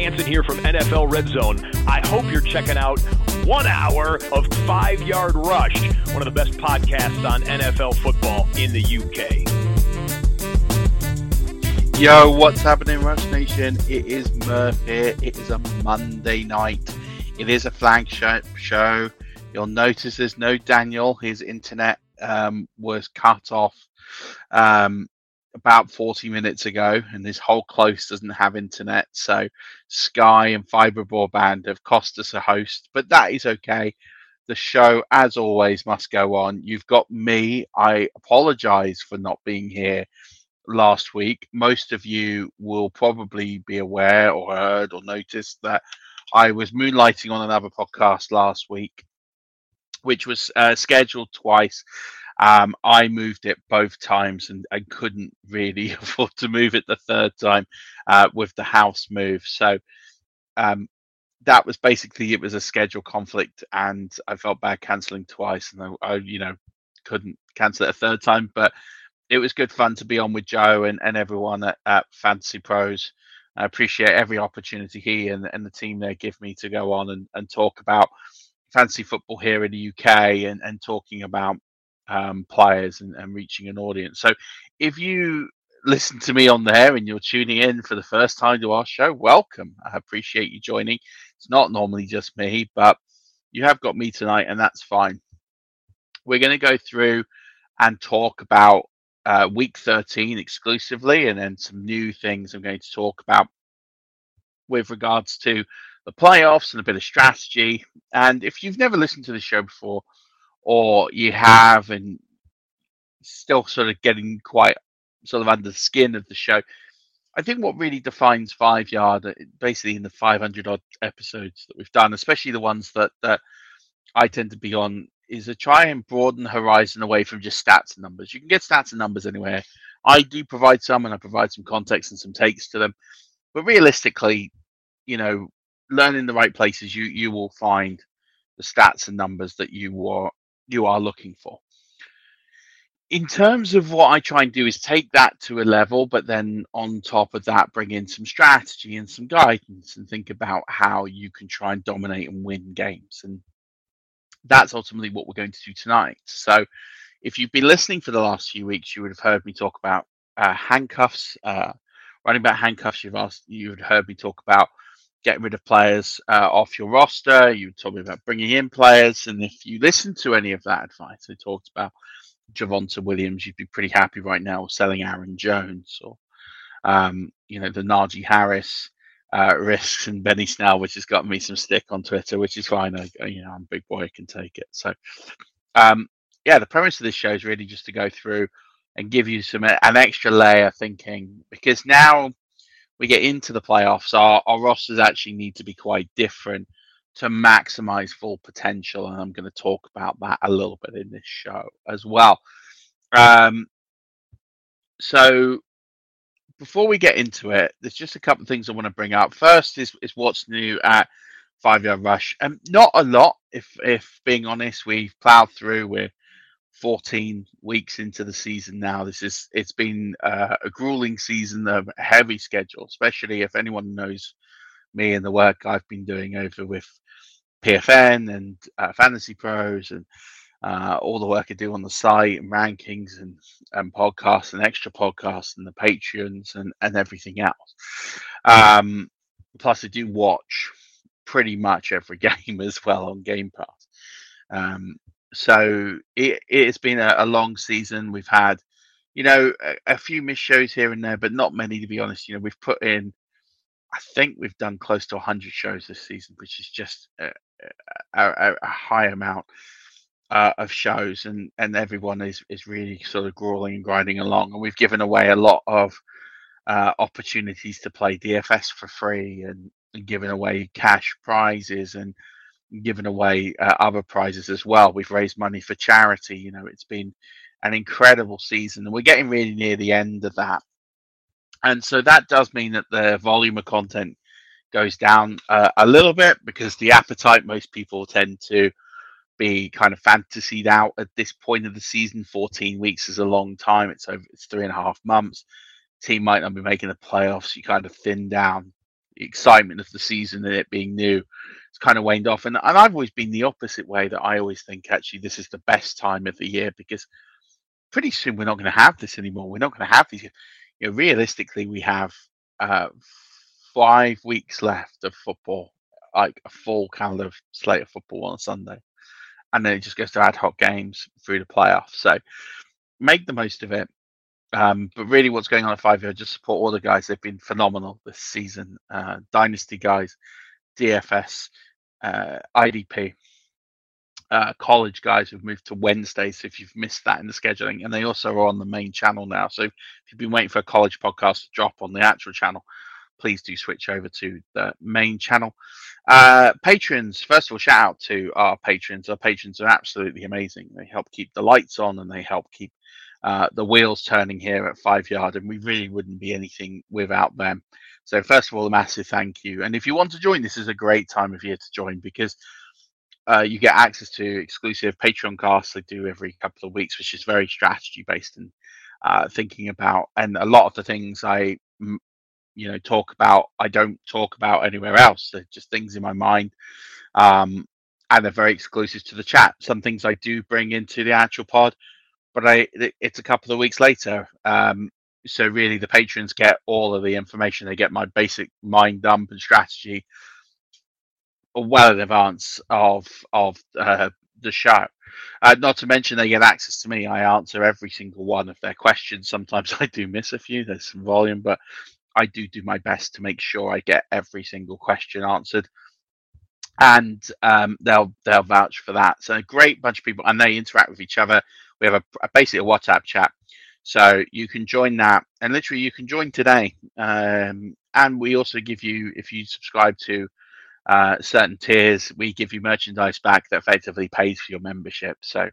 Hansen here from NFL Red Zone. I hope you're checking out 1 hour of 5 Yard Rush, one of the best podcasts on NFL football in the UK. Yo, what's happening, Rush Nation? It is Murph here. It is a Monday night. It is a flagship show. You'll notice there's no Daniel. His internet was cut off about 40 minutes ago, and this whole close doesn't have internet. So Sky and fiber broadband have cost us a host, but that is okay. The show, as always, must go on. You've got me. I apologize for not being here last week. Most of you will probably be aware or heard or noticed that I was moonlighting on another podcast last week, which was scheduled twice. I moved it both times and I couldn't really afford to move it the third time with the house move. So that was basically, it was a schedule conflict, and I felt bad cancelling twice, and I couldn't cancel it a third time. But it was good fun to be on with Joe and everyone at Fantasy Pros. I appreciate every opportunity he and the team there give me to go on and talk about fantasy football here in the UK and talking about players and reaching an audience. So if you listen to me on there and you're tuning in for the first time to our show, welcome. I appreciate you joining. It's not normally just me, but you have got me tonight, and that's fine. We're going to go through and talk about week 13 exclusively, and then some new things I'm going to talk about with regards to the playoffs and a bit of strategy. And if you've never listened to the show before, or you have and still sort of getting quite sort of under the skin of the show, I think what really defines 5 Yard, basically in the 500 odd episodes that we've done, especially the ones that I tend to be on, is to try and broaden the horizon away from just stats and numbers. You can get stats and numbers anywhere. I do provide some, and I provide some context and some takes to them. But realistically, learn in the right places, you will find the stats and numbers that you are looking for. In terms of what I try and do is take that to a level, but then on top of that, bring in some strategy and some guidance and think about how you can try and dominate and win games. And that's ultimately what we're going to do tonight. So if you've been listening for the last few weeks, you would have heard me talk about handcuffs, running back handcuffs. You would have heard me talk about getting rid of players off your roster. You told me about bringing in players. And if you listen to any of that advice, I talked about Javonte Williams, you'd be pretty happy right now selling Aaron Jones, or the Najee Harris risks, and Benny Snell, which has gotten me some stick on Twitter, which is fine. I'm a big boy, I can take it. So the premise of this show is really just to go through and give you an extra layer thinking, because now we get into the playoffs, our rosters actually need to be quite different to maximize full potential, and I'm going to talk about that a little bit in this show as well. So before we get into it, there's just a couple of things I want to bring up. First is what's new at 5 Yard Rush. Not a lot, if being honest. We've plowed through. We're 14 weeks into the season now. It's been a grueling season, a heavy schedule, especially if anyone knows me and the work I've been doing over with PFN and Fantasy Pros and all the work I do on the site and rankings and podcasts and extra podcasts and the Patreons and everything else. Plus, I do watch pretty much every game as well on Game Pass. So it has been a long season. We've had, a few missed shows here and there, but not many, to be honest. We've put in, I think we've done close to 100 shows this season, which is just a high amount of shows, and everyone is really sort of grueling and grinding along. And we've given away a lot of opportunities to play DFS for free, and given away cash prizes and given away other prizes as well. We've raised money for charity. It's been an incredible season, and we're getting really near the end of that. And so that does mean that the volume of content goes down a little bit, because the appetite, most people tend to be kind of fantasied out at this point of the season. 14 weeks is a long time. It's 3.5 months. Team might not be making the playoffs. You kind of thin down excitement of the season and it being new, it's kind of waned off. And I've always been the opposite way, that I always think actually this is the best time of the year, because pretty soon we're not going to have this anymore. We're not going to have these. Realistically, we have 5 weeks left of football, like a full calendar of slate of football on a Sunday, and then it just goes to ad hoc games through the playoffs. So make the most of it. But really, what's going on at 5 Yard, just support all the guys. They've been phenomenal this season. Dynasty guys, DFS, IDP, college guys who've moved to Wednesdays. So if you've missed that in the scheduling, and they also are on the main channel now. So if you've been waiting for a college podcast to drop on the actual channel, please do switch over to the main channel. Patrons, first of all, shout out to our patrons. Our patrons are absolutely amazing. They help keep the lights on, and they help keep the wheels turning here at 5 Yard, and we really wouldn't be anything without them. So first of all, a massive thank you. And if you want to join, this is a great time of year to join, because you get access to exclusive Patreon casts they do every couple of weeks, which is very strategy based and thinking about. And a lot of the things I talk about, I don't talk about anywhere else. They're just things in my mind, and they're very exclusive to the chat. Some things I do bring into the actual pod, but it's a couple of weeks later. So really, the patrons get all of the information. They get my basic mind dump and strategy well in advance of the show. Not to mention, they get access to me. I answer every single one of their questions. Sometimes I do miss a few. There's some volume, but I do my best to make sure I get every single question answered. And they'll vouch for that. So a great bunch of people, and they interact with each other. We have basically a WhatsApp chat, so you can join that, and literally you can join today. And we also give you, if you subscribe to certain tiers, we give you merchandise back that effectively pays for your membership. So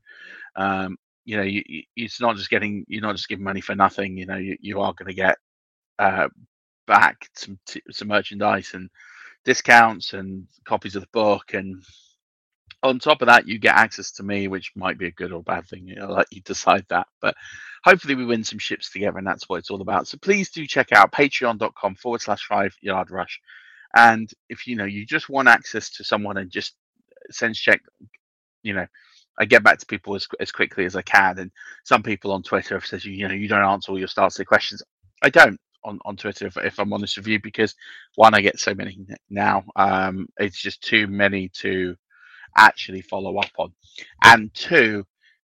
it's not just giving money for nothing. You are going to get back some merchandise and discounts and copies of the book, and on top of that you get access to me, which might be a good or bad thing. I'll let you decide that, but hopefully we win some ships together, and that's what it's all about. So please do check out patreon.com/5 Yard Rush. And if you just want access to someone and just sense check, I get back to people as quickly as I can. And some people on Twitter have said, you don't answer all your start questions. I don't on Twitter, if I'm honest with you, because one, I get so many now. It's just too many to actually follow up on. And two,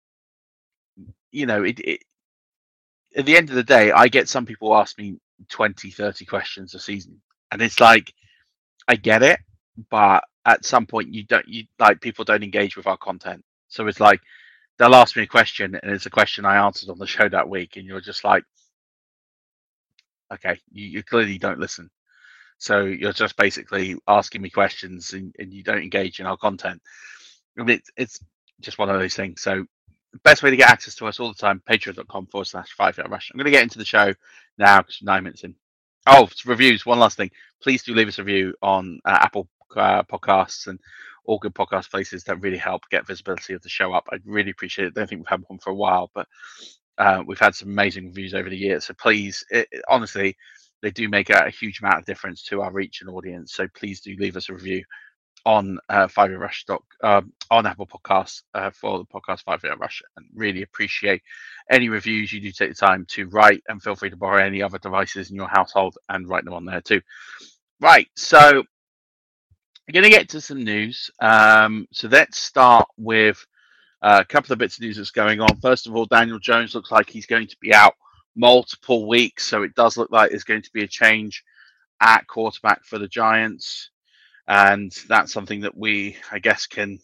at the end of the day, I get some people ask me 20, 30 questions a season. And it's like, I get it, but at some point people don't engage with our content. So it's like, they'll ask me a question, and it's a question I answered on the show that week, and you're just like, okay, you clearly don't listen. So you're just basically asking me questions, and you don't engage in our content. It's just one of those things. So the best way to get access to us all the time, patreon.com/5 Yard Rush. I'm going to get into the show now because we're 9 minutes in. Oh, reviews. One last thing. Please do leave us a review on Apple Podcasts and all good podcast places. That really help get visibility of the show up. I'd really appreciate it. I don't think we've had one for a while, but we've had some amazing reviews over the years. So please, honestly, they do make a huge amount of difference to our reach and audience. So please do leave us a review on 5 Yard Rush on Apple Podcasts for the podcast 5 Yard Rush, and really appreciate any reviews you do take the time to write, and feel free to borrow any other devices in your household and write them on there too. Right, so I'm going to get to some news. So let's start with a couple of bits of news that's going on. First of all, Daniel Jones looks like he's going to be out multiple weeks, so it does look like there's going to be a change at quarterback for the Giants. And that's something that we, I guess, can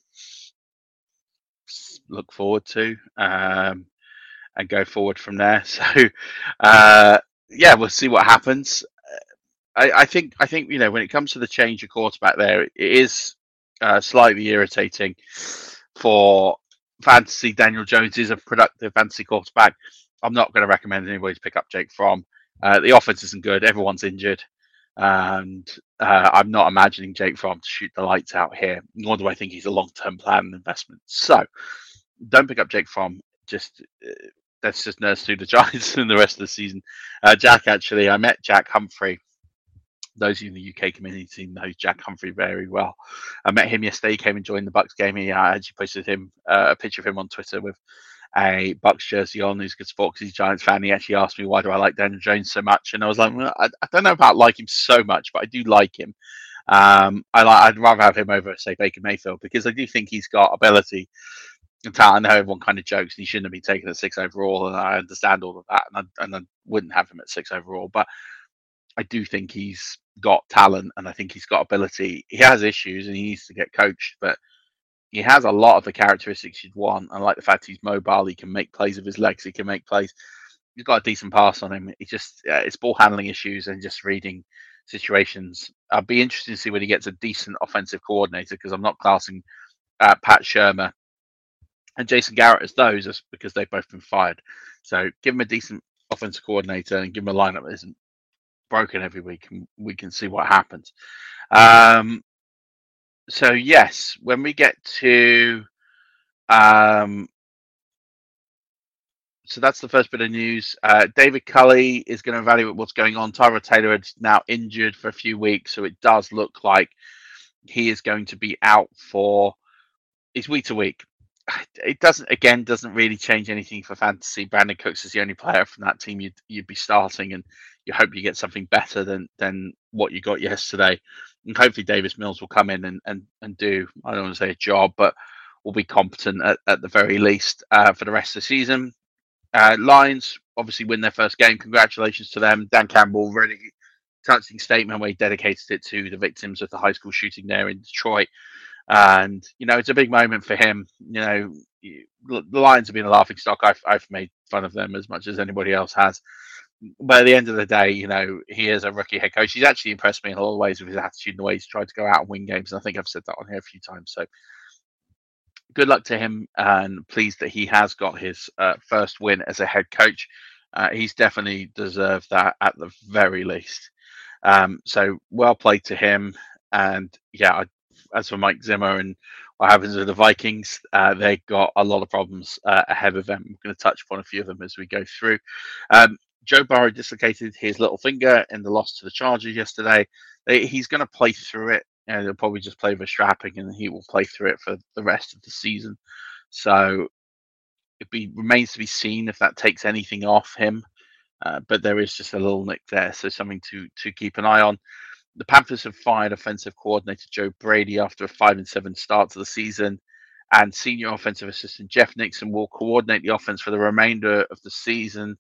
look forward to and go forward from there. So, we'll see what happens. I think when it comes to the change of quarterback there, it is slightly irritating for fantasy. Daniel Jones is a productive fantasy quarterback. I'm not going to recommend anybody to pick up Jake Fromm. The offense isn't good. Everyone's injured. And I'm not imagining Jake Fromm to shoot the lights out here, nor do I think he's a long-term plan and investment. So don't pick up Jake Fromm. Let's just nurse through the Giants in the rest of the season. I met Jack Humphrey Those of you in the UK community know Jack Humphrey very well. I met him yesterday. He came and joined the Bucks game. I actually posted him a picture of him on Twitter with a Bucks jersey on. He's a good sport because he's a Giants fan. He actually asked me, why do I like Daniel Jones so much? And I was like, well, I don't know about like him so much, but I do like him. I'd rather have him over, say, Baker Mayfield, because I do think he's got ability and talent. I know everyone kind of jokes he shouldn't have been taken at 6 overall, and I understand all of that, and I wouldn't have him at 6 overall, but I do think he's got talent, and I think he's got ability. He has issues, and he needs to get coached, but he has a lot of the characteristics you'd want. I like the fact he's mobile. He can make plays with his legs. He can make plays. He's got a decent pass on him. He just it's ball handling issues and just reading situations. I'd be interested to see when he gets a decent offensive coordinator, because I'm not classing Pat Shurmur and Jason Garrett as those, just because they've both been fired. So give him a decent offensive coordinator and give him a lineup that isn't broken every week, and we can see what happens. So yes, when we get to so that's the first bit of news. David Culley is going to evaluate what's going on. Tyrod Taylor is now injured for a few weeks, so it does look like he is going to be out for his week to week. It doesn't really change anything for fantasy. Brandon Cooks is the only player from that team you'd be starting, and you hope you get something better than what you got yesterday. And hopefully Davis Mills will come in and do, I don't want to say a job, but will be competent at the very least for the rest of the season. Lions obviously win their first game. Congratulations to them. Dan Campbell, really touching statement where he dedicated it to the victims of the high school shooting there in Detroit. And, it's a big moment for him. The Lions have been a laughing stock. I've made fun of them as much as anybody else has. But at the end of the day, he is a rookie head coach. He's actually impressed me in a lot of ways with his attitude and the way he's tried to go out and win games. And I think I've said that on here a few times. So good luck to him, and pleased that he has got his first win as a head coach. He's definitely deserved that at the very least. So well played to him. And yeah, as for Mike Zimmer and what happens with the Vikings, they've got a lot of problems ahead of them. I'm going to touch upon a few of them as we go through. Joe Burrow dislocated his little finger in the loss to the Chargers yesterday. He's going to play through it. They'll probably just play with strapping, and he will play through it for the rest of the season. So remains to be seen if that takes anything off him. But there is just a little nick there, so something to keep an eye on. The Panthers have fired offensive coordinator Joe Brady after a 5-7 start to the season, and senior offensive assistant Jeff Nixon will coordinate the offense for the remainder of the season.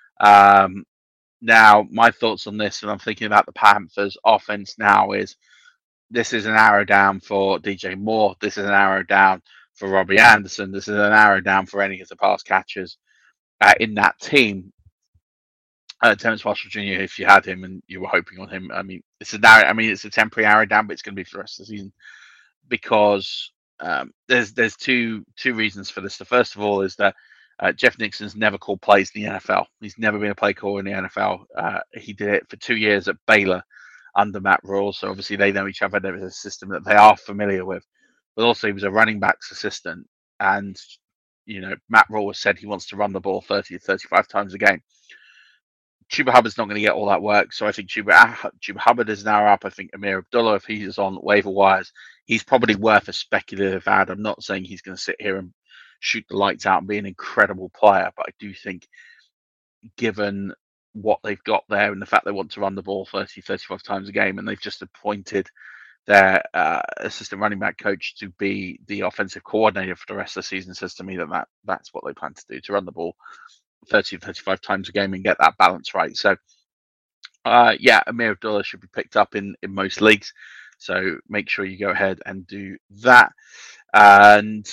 Now, my thoughts on this, and I'm thinking about the Panthers' offense now, is this is an arrow down for DJ Moore. This is an arrow down for Robbie Anderson. This is an arrow down for any of the pass catchers in that team. Terrence Marshall Jr., if you had him and you were hoping on him, it's a temporary arrow down, but it's going to be for the rest of the season, because there's two reasons for this. The first of all is that Jeff Nixon's never called plays in the NFL. He's never been a play caller in the NFL. He did it for 2 years at Baylor under Matt Rhule, so obviously they know each other. There is a system that they are familiar with. But also he was a running backs assistant, and Matt Rhule has said he wants to run the ball 30 to 35 times a game. Chuba Hubbard's not going to get all that work, so I think Chuba Hubbard is now up. I think Amir Abdullah, if he is on waiver wires, he's probably worth a speculative ad. I'm not saying he's going to sit here and shoot the lights out and be an incredible player, but I do think, given what they've got there and the fact they want to run the ball 30, 35 times a game, and they've just appointed their assistant running back coach to be the offensive coordinator for the rest of the season, says to me that's what they plan to do, to run the ball 30 to 35 times a game and get that balance right. So Amir Abdullah should be picked up in most leagues, so make sure you go ahead and do that. And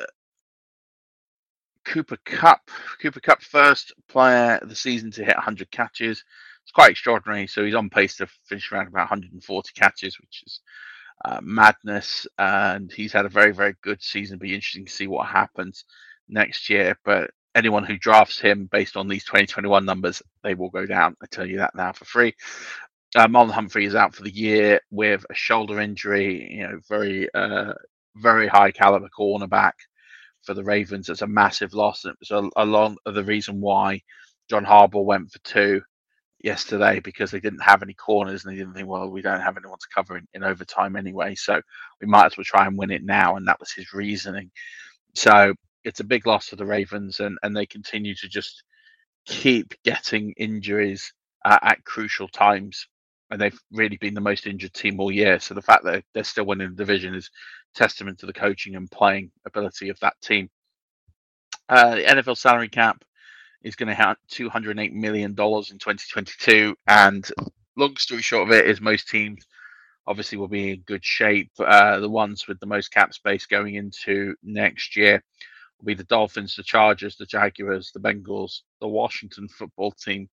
Cooper Kupp, first player of the season to hit 100 catches. It's quite extraordinary. So he's on pace to finish around about 140 catches, which is madness. And he's had a very, very good season. It'll be interesting to see what happens next year. But anyone who drafts him based on these 2021 numbers, they will go down. I tell you that now for free. Marlon Humphrey is out for the year with a shoulder injury. Very, very high caliber cornerback for the Ravens. It's a massive loss. It was a lot of the reason why John Harbaugh went for 2 yesterday because they didn't have any corners and they didn't think, well, we don't have anyone to cover in overtime anyway, so we might as well try and win it now. And that was his reasoning. So it's a big loss for the Ravens, and they continue to just keep getting injuries at crucial times. And they've really been the most injured team all year. So the fact that they're still winning the division is testament to the coaching and playing ability of that team. The NFL salary cap is going to have $208 million in 2022. And long story short of it is most teams obviously will be in good shape. The ones with the most cap space going into next year will be the Dolphins, the Chargers, the Jaguars, the Bengals, the Washington football team.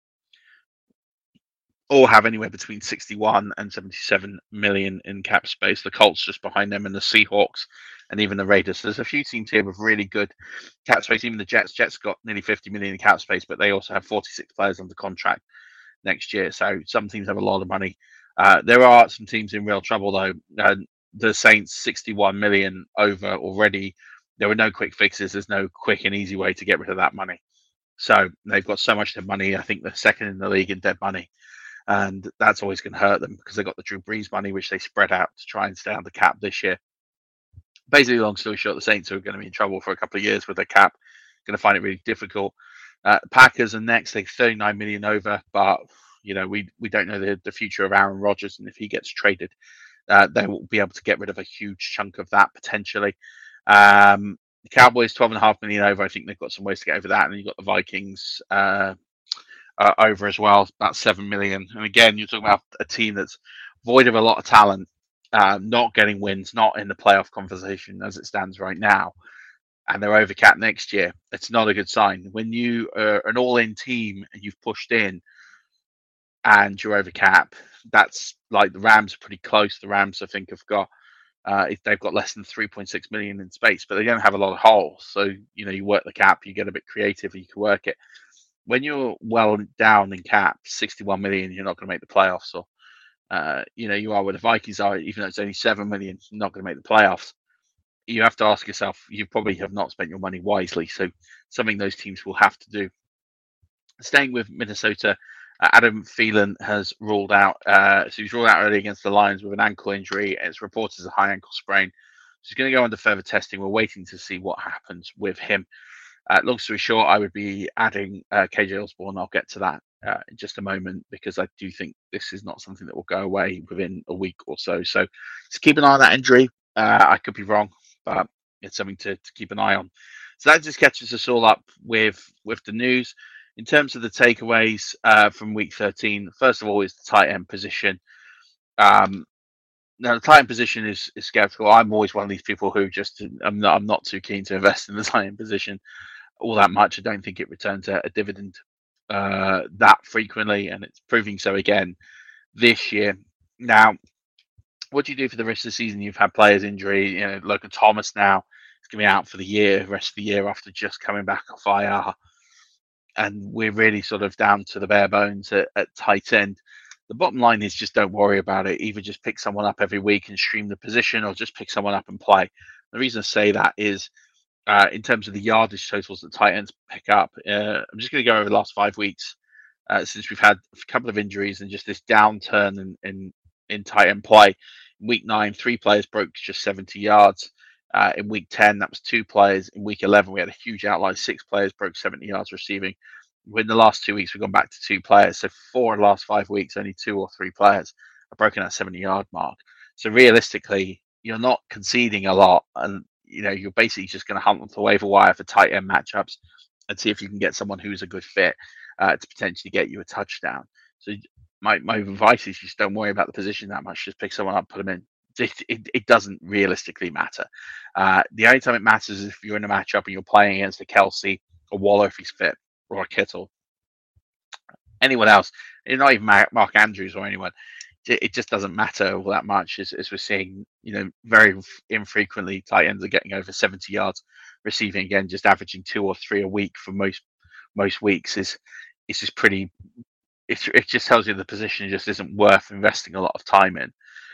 All have anywhere between 61 and 77 million in cap space. The Colts just behind them, and the Seahawks, and even the Raiders. So there's a few teams here with really good cap space. Even the Jets. Jets got nearly 50 million in cap space, but they also have 46 players under contract next year. So some teams have a lot of money. There are some teams in real trouble though. The Saints 61 million over already. There were no quick fixes. There's no quick and easy way to get rid of that money. So they've got so much dead money. I think they're second in the league in dead money. And that's always going to hurt them because they got the Drew Brees money, which they spread out to try and stay on the cap this year. Basically, long story short, the Saints are going to be in trouble for a couple of years with their cap. Going to find it really difficult. Packers are next. They're 39 million over, but we don't know the future of Aaron Rodgers, and if he gets traded, they will be able to get rid of a huge chunk of that potentially. The Cowboys 12.5 million over. I think they've got some ways to get over that, and then you've got the Vikings. Over as well, about 7 million. And again, you're talking about a team that's void of a lot of talent, not getting wins, not in the playoff conversation as it stands right now, and they're over cap next year. It's not a good sign. When you are an all-in team and you've pushed in and you're over cap, that's like the Rams are pretty close. The Rams, I think, have got they've got less than 3.6 million in space, but they don't have a lot of holes. So you work the cap, you get a bit creative, you can work it. When you're well down in cap, 61 million, you're not going to make the playoffs. Or, you are where the Vikings are, even though it's only 7 million, you're not going to make the playoffs. You have to ask yourself, you probably have not spent your money wisely. So something those teams will have to do. Staying with Minnesota, Adam Thielen has ruled out. So he's ruled out early against the Lions with an ankle injury. It's reported as a high ankle sprain. So he's going to go under further testing. We're waiting to see what happens with him. Long story short, I would be adding KJ Osborne. I'll get to that in just a moment because I do think this is not something that will go away within a week or so. So just keep an eye on that injury. I could be wrong, but it's something to keep an eye on. So that just catches us all up with the news. In terms of the takeaways from week 13, first of all is the tight end position. Now the tight end position is skeptical. I'm always one of these people who just I'm not too keen to invest in the tight end position all that much. I don't think it returns a dividend that frequently, and it's proving so again this year. Now, what do you do for the rest of the season? You've had players injury. Logan Thomas now is going to be out for the rest of the year after just coming back off IR, and we're really sort of down to the bare bones at tight end. The bottom line is just don't worry about it. Either just pick someone up every week and stream the position, or just pick someone up and play. The reason I say that is in terms of the yardage totals that tight ends pick up. I'm just going to go over the last 5 weeks since we've had a couple of injuries and just this downturn in tight end play. In week 9, 3 players broke just 70 yards. In week 10, that was 2 players. In week 11, we had a huge outlier. 6 players broke 70 yards receiving. In the last 2 weeks, we've gone back to 2 players. So 4 of the last 5 weeks, only 2 or 3 players have broken that 70-yard mark. So realistically, you're not conceding a lot, and you're basically just going to hunt off the waiver wire for tight end matchups and see if you can get someone who's a good fit to potentially get you a touchdown. So my advice is just don't worry about the position that much. Just pick someone up, put them in. It doesn't realistically matter. The only time it matters is if you're in a matchup and you're playing against a Kelsey, a Waller if he's fit, or a Kittle. Anyone else, not even Mark Andrews or anyone. It just doesn't matter all that much as we're seeing, very infrequently tight ends are getting over 70 yards receiving, again, just averaging 2 or 3 a week for most weeks is just pretty, it just tells you the position just isn't worth investing a lot of time in.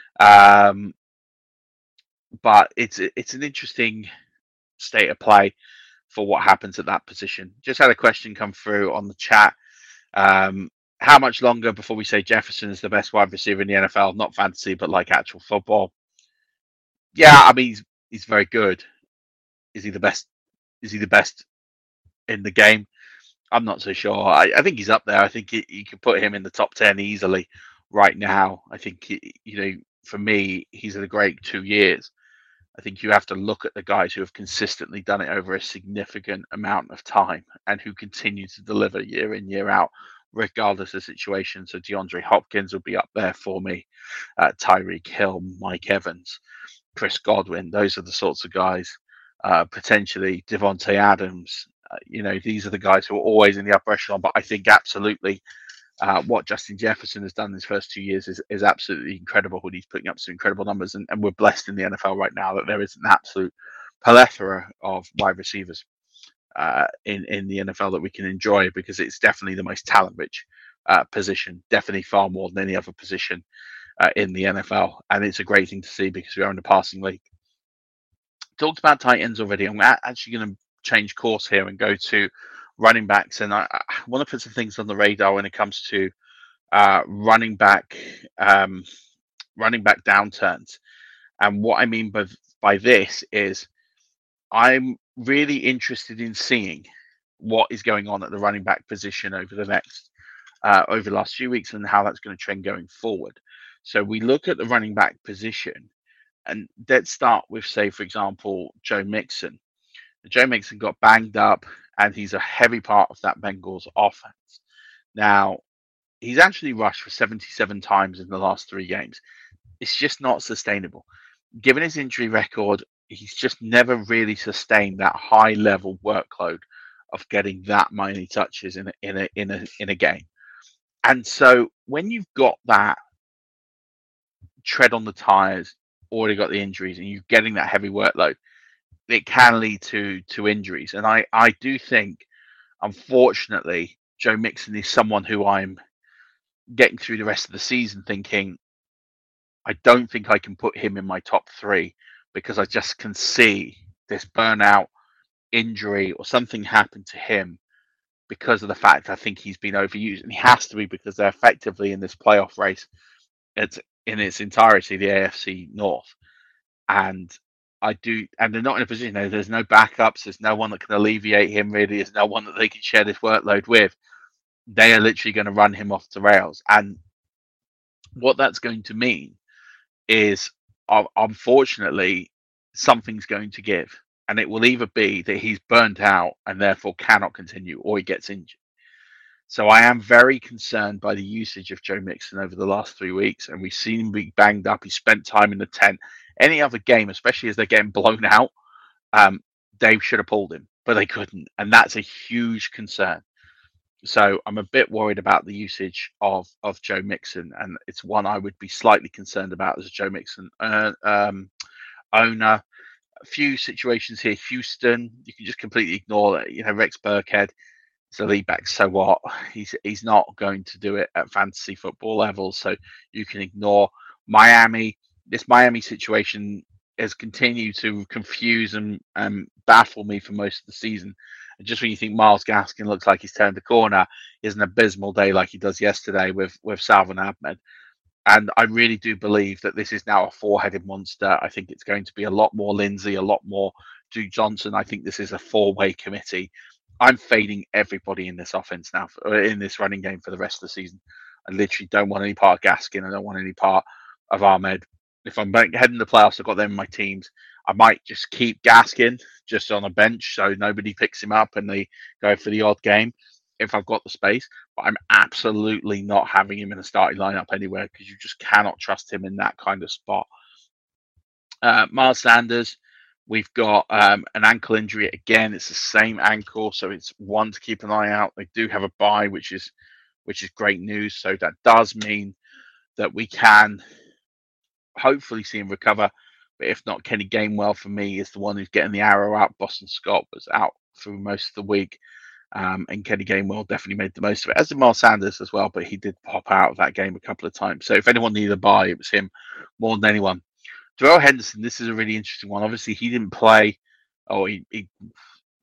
But it's an interesting state of play for what happens at that position. Just had a question come through on the chat. how much longer before we say Jefferson is the best wide receiver in the NFL? Not fantasy, but like actual football. Yeah, I mean he's very good. Is he the best? Is he the best in the game? I'm not so sure. I think he's up there. I think you could put him in the top 10 easily right now. I think for me, he's had a great 2 years. I think you have to look at the guys who have consistently done it over a significant amount of time and who continue to deliver year in, year out, regardless of the situation. So DeAndre Hopkins will be up there for me. Tyreek Hill, Mike Evans, Chris Godwin. Those are the sorts of guys. Potentially Devontae Adams. These are the guys who are always in the upper echelon. But I think absolutely what Justin Jefferson has done in his first 2 years is absolutely incredible. He's putting up some incredible numbers, and we're blessed in the NFL right now that there is an absolute plethora of wide receivers in the NFL that we can enjoy, because it's definitely the most talent-rich position, definitely far more than any other position in the NFL, and it's a great thing to see because we are in a passing league. Talked about tight ends already. I'm actually going to change course here and go to running backs, and I want to put some things on the radar when it comes to running back downturns. And what I mean by this is I'm really interested in seeing what is going on at the running back position over the last few weeks and how that's going to trend going forward. So we look at the running back position, and let's start with, say, for example, Joe Mixon. Joe Mixon got banged up, and he's a heavy part of that Bengals offense. Now, he's actually rushed for 77 times in the last 3 games. It's just not sustainable. Given his injury record, he's just never really sustained that high level workload of getting that many touches in a game. And so when you've got that tread on the tires, already got the injuries, and you're getting that heavy workload, it can lead to injuries. And I do think, unfortunately, Joe Mixon is someone who I'm getting through the rest of the season thinking, I don't think I can put him in my top 3 because I just can see this burnout, injury, or something happen to him because of the fact I think he's been overused. And he has to be, because they're effectively in this playoff race. It's in its entirety the AFC North. And they're not in a position. There's no backups. There's no one that can alleviate him, really. There's no one that they can share this workload with. They are literally going to run him off the rails. And what that's going to mean is, unfortunately, something's going to give. And it will either be that he's burnt out and therefore cannot continue, or he gets injured. So I am very concerned by the usage of Joe Mixon over the last 3 weeks. And we've seen him be banged up. He spent time in the tent. Any other game, especially as they're getting blown out, they should have pulled him, but they couldn't. And that's a huge concern. So I'm a bit worried about the usage of Joe Mixon, and it's one I would be slightly concerned about as a Joe Mixon owner. A few situations here. Houston, you can just completely ignore that. Rex Burkhead is a lead back, so what? He's not going to do it at fantasy football levels, so you can ignore. Miami. This Miami situation has continued to confuse and baffle me for most of the season. And just when you think Myles Gaskin looks like he's turned the corner, is an abysmal day like he does yesterday with Salvon Ahmed. And I really do believe that this is now a 4-headed monster. I think it's going to be a lot more Lindsay, a lot more Duke Johnson. I think this is a 4-way committee. I'm fading everybody in this offense now, in this running game for the rest of the season. I literally don't want any part of Gaskin. I don't want any part of Ahmed. If I'm heading to the playoffs, I've got them in my teams. I might just keep Gaskin just on a bench so nobody picks him up and they go for the odd game if I've got the space. But I'm absolutely not having him in a starting lineup anywhere, because you just cannot trust him in that kind of spot. Miles Sanders, we've got an ankle injury again. It's the same ankle, so it's one to keep an eye out. They do have a bye, which is great news. So that does mean that we can hopefully see him recover. But if not, Kenny Gainwell for me is the one who's getting the arrow out. Boston Scott was out through most of the week. And Kenny Gainwell definitely made the most of it, as did Miles Sanders as well, but he did pop out of that game a couple of times. So if anyone needed a bye, it was him more than anyone. Darrell Henderson, this is a really interesting one. Obviously, he didn't play, he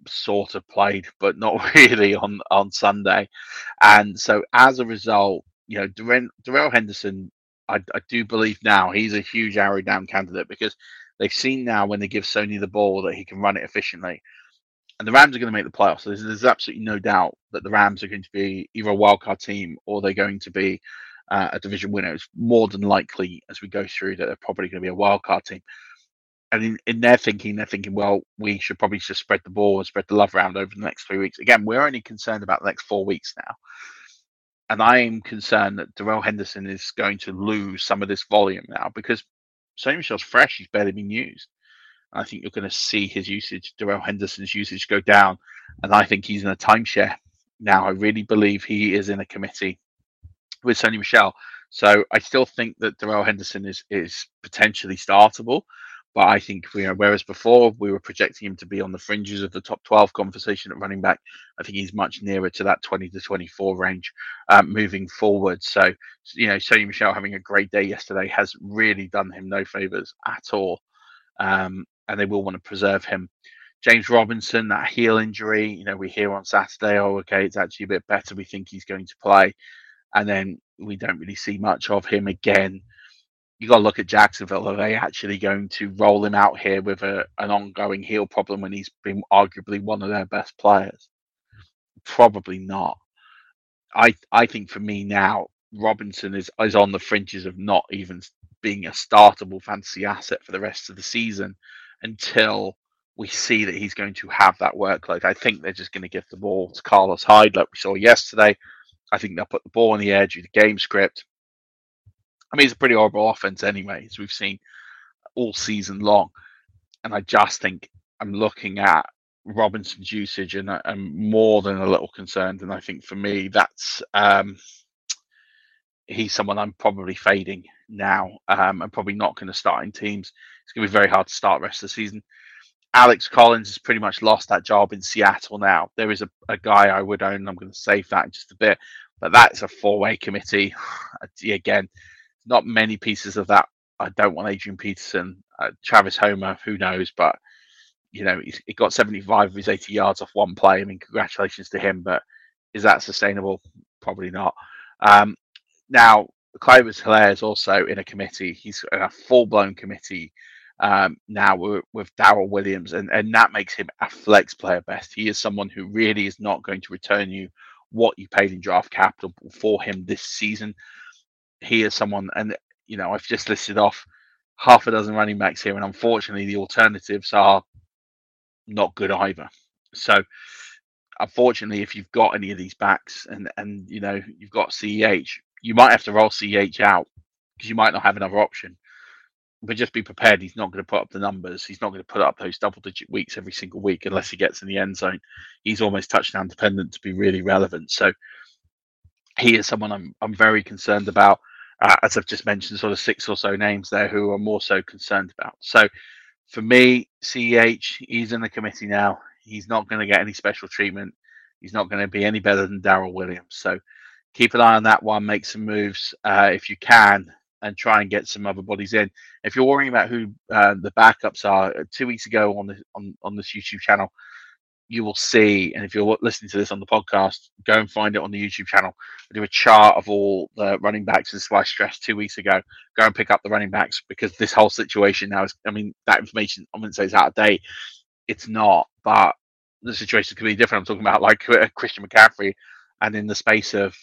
sort of played, but not really on Sunday. And so as a result, Darrell Henderson, I do believe now he's a huge arrow down candidate because they've seen now when they give Sony the ball that he can run it efficiently. And the Rams are going to make the playoffs. There's absolutely no doubt that the Rams are going to be either a wildcard team or they're going to be a division winner. It's more than likely as we go through that they're probably going to be a wildcard team. And in their thinking, they're thinking, well, we should probably just spread the ball and spread the love around over the next 3 weeks. Again, we're only concerned about the next 4 weeks now. And I am concerned that Darrell Henderson is going to lose some of this volume now because Sony Michel's fresh. He's barely been used. I think you're going to see his usage, Darrell Henderson's usage, go down. And I think he's in a timeshare now. I really believe he is in a committee with Sony Michel. So I still think that Darrell Henderson is potentially startable. But I think, whereas before we were projecting him to be on the fringes of the top 12 conversation at running back, I think he's much nearer to that 20 to 24 range moving forward. So, Sony Michel having a great day yesterday has really done him no favors at all. And they will want to preserve him. James Robinson, that heel injury, we hear on Saturday, okay, it's actually a bit better. We think he's going to play. And then we don't really see much of him again. You got to look at Jacksonville. Are they actually going to roll him out here with an ongoing heel problem when he's been arguably one of their best players? Probably not. I think for me now, Robinson is on the fringes of not even being a startable fantasy asset for the rest of the season until we see that he's going to have that workload. I think they're just going to give the ball to Carlos Hyde like we saw yesterday. I think they'll put the ball in the air due to game script. I mean, it's a pretty horrible offense anyway, as we've seen all season long. And I just think I'm looking at Robinson's usage and I'm more than a little concerned. And I think for me, that's he's someone I'm probably fading now. I'm probably not going to start in teams. It's going to be very hard to start the rest of the season. Alex Collins has pretty much lost that job in Seattle now. There is a guy I would own. I'm going to save that in just a bit. But that's a 4-way committee. Again, not many pieces of that. I don't want Adrian Peterson, Travis Homer, who knows? But, he got 75 of his 80 yards off one play. I mean, congratulations to him. But is that sustainable? Probably not. Now, Clyde Hilaire is also in a committee. He's in a full-blown committee now with Darrell Williams. And that makes him a flex player best. He is someone who really is not going to return you what you paid in draft capital for him this season. He is someone, and I've just listed off half a dozen running backs here, and unfortunately the alternatives are not good either. So unfortunately, if you've got any of these backs and you've got CEH, you might have to roll CEH out because you might not have another option. But just be prepared, he's not going to put up the numbers. He's not going to put up those double-digit weeks every single week unless he gets in the end zone. He's almost touchdown dependent to be really relevant. So he is someone I'm very concerned about. As I've just mentioned, sort of 6 or so names there who I'm more so concerned about. So for me, CEH, he's in the committee now. He's not going to get any special treatment. He's not going to be any better than Darrell Williams. So keep an eye on that one. Make some moves if you can and try and get some other bodies in. If you're worrying about who the backups are, 2 weeks ago on this YouTube channel, you will see, and if you're listening to this on the podcast, go and find it on the YouTube channel. I do a chart of all the running backs. This is why I stressed 2 weeks ago. Go and pick up the running backs because this whole situation now is, that information, I wouldn't say it's out of date. It's not, but the situation could be different. I'm talking about like Christian McCaffrey, and in the space of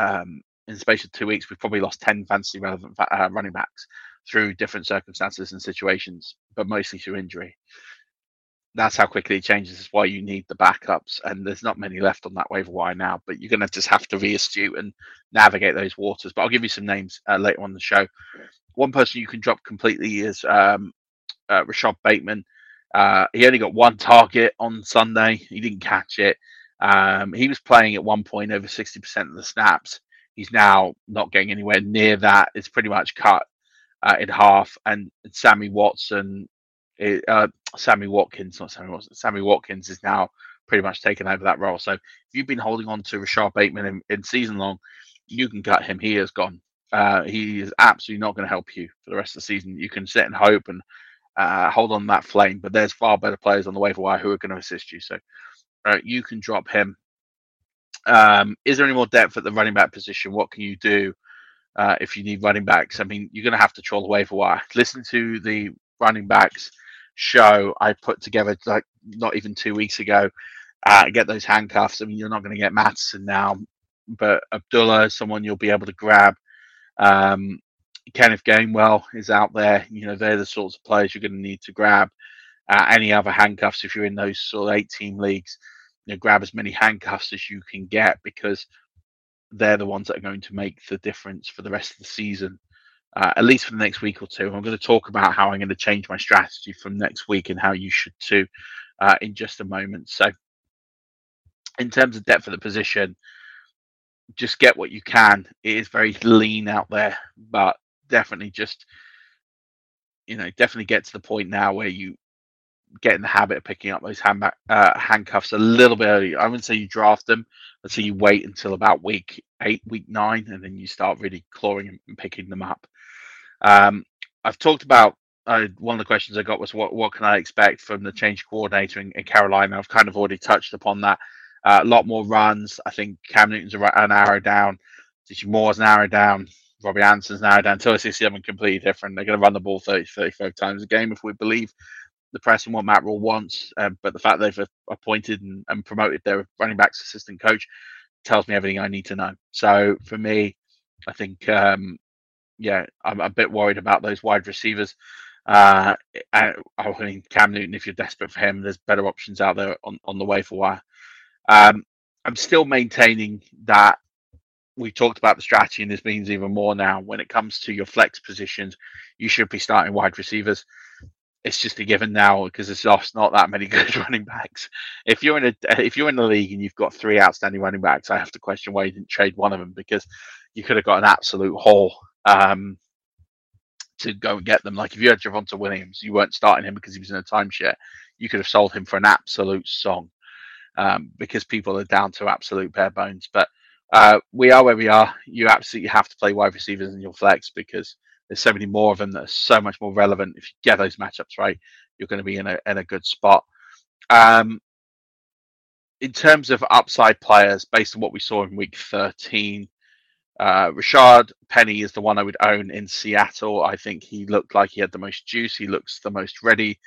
2 weeks, we've probably lost 10 fantasy relevant running backs through different circumstances and situations, but mostly through injury. That's how quickly it changes. It's why you need the backups, and there's not many left on that waiver wire now. But you're going to just have to be astute and navigate those waters. But I'll give you some names later on the show. One person you can drop completely is Rashad Bateman. He only got one target on Sunday. He didn't catch it. He was playing at one point over 60% of the snaps. He's now not getting anywhere near that. It's pretty much cut in half. And Sammy Watkins is now pretty much taken over that role. So if you've been holding on to Rashad Bateman in season long, you can cut him. He is gone. He is absolutely not going to help you for the rest of the season. You can sit and hope and hold on that flame. But there's far better players on the waiver wire who are going to assist you. So you can drop him. Is there any more depth at the running back position? What can you do if you need running backs? I mean, you're going to have to troll the waiver wire. Listen to the running backs show I put together like not even 2 weeks ago. Get those handcuffs. I mean, you're not going to get Mattison now, but Abdullah is someone you'll be able to grab. Kenneth Gainwell is out there. You know, they're the sorts of players you're going to need to grab. Any other handcuffs if you're in those sort of 8-team leagues, you know, grab as many handcuffs as you can get because they're the ones that are going to make the difference for the rest of the season, at least for the next week or two. I'm going to talk about how I'm going to change my strategy from next week and how you should too in just a moment. So in terms of depth of the position, just get what you can. It is very lean out there, but definitely just, you know, definitely get to the point now where you get in the habit of picking up those handcuffs a little bit early. I wouldn't say you draft them. I'd say you wait until about week 8, week 9, and then you start really clawing and picking them up. I've talked about one of the questions I got was what can I expect from the change coordinator in Carolina? I've kind of already touched upon that. A lot more runs. I think Cam Newton's an arrow down. DJ Moore's an arrow down. Robbie Anderson's an arrow down. Until I see something completely different, they're going to run the ball 30, 35 times a game if we believe the press and what Matt Rule wants. But the fact they've appointed and promoted their running backs assistant coach tells me everything I need to know. So for me, I think, I'm a bit worried about those wide receivers. I mean, Cam Newton, if you're desperate for him, there's better options out there on the waiver wire. I'm still maintaining that we talked about the strategy, and this means even more now. When it comes to your flex positions, you should be starting wide receivers. It's just a given now because there's just not that many good running backs. If you're in the league and you've got 3 outstanding running backs, I have to question why you didn't trade one of them, because you could have got an absolute haul to go and get them. Like if you had Javonte Williams, you weren't starting him because he was in a timeshare. You could have sold him for an absolute song. Because people are down to absolute bare bones. But we are where we are. You absolutely have to play wide receivers in your flex because there's so many more of them that are so much more relevant. If you get those matchups right, you're going to be in a good spot. In terms of upside players, based on what we saw in week 13, Rashad Penny is the one I would own in Seattle. I think he looked like he had the most juice. He looks the most ready.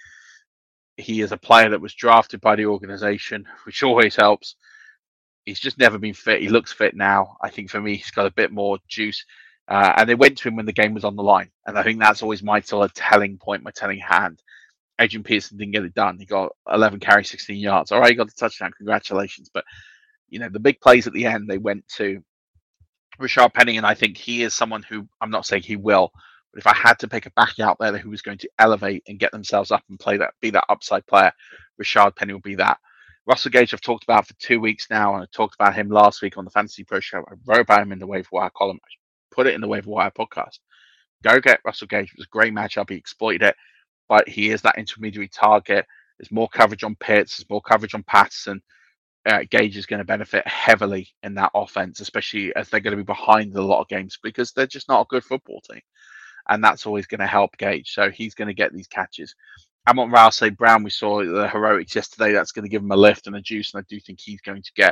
He is a player that was drafted by the organization, which always helps. He's just never been fit. He looks fit now. I think for me, he's got a bit more juice. And they went to him when the game was on the line. And I think that's always my sort of telling point, my telling hand. Adrian Peterson didn't get it done. He got 11 carries, 16 yards. All right, he got the touchdown. Congratulations. But, you know, the big plays at the end, they went to Rashad Penny. And I think he is someone who, I'm not saying he will, but if I had to pick a back out there who was going to elevate and get themselves up and be that upside player, Rashad Penny will be that. Russell Gage, I've talked about for 2 weeks now, and I talked about him last week on the Fantasy Pro Show. I wrote about him in the waiver wire column. I put it in the waiver wire podcast. Go get Russell Gage. It was a great matchup. He exploited it, but he is that intermediary target. There's more coverage on Pitts. There's more coverage on Patterson. Gage is going to benefit heavily in that offense, especially as they're going to be behind a lot of games because they're just not a good football team. And that's always going to help Gage. So he's going to get these catches. Amon-Ra St. Brown, we saw the heroics yesterday. That's going to give him a lift and a juice. And I do think he's going to get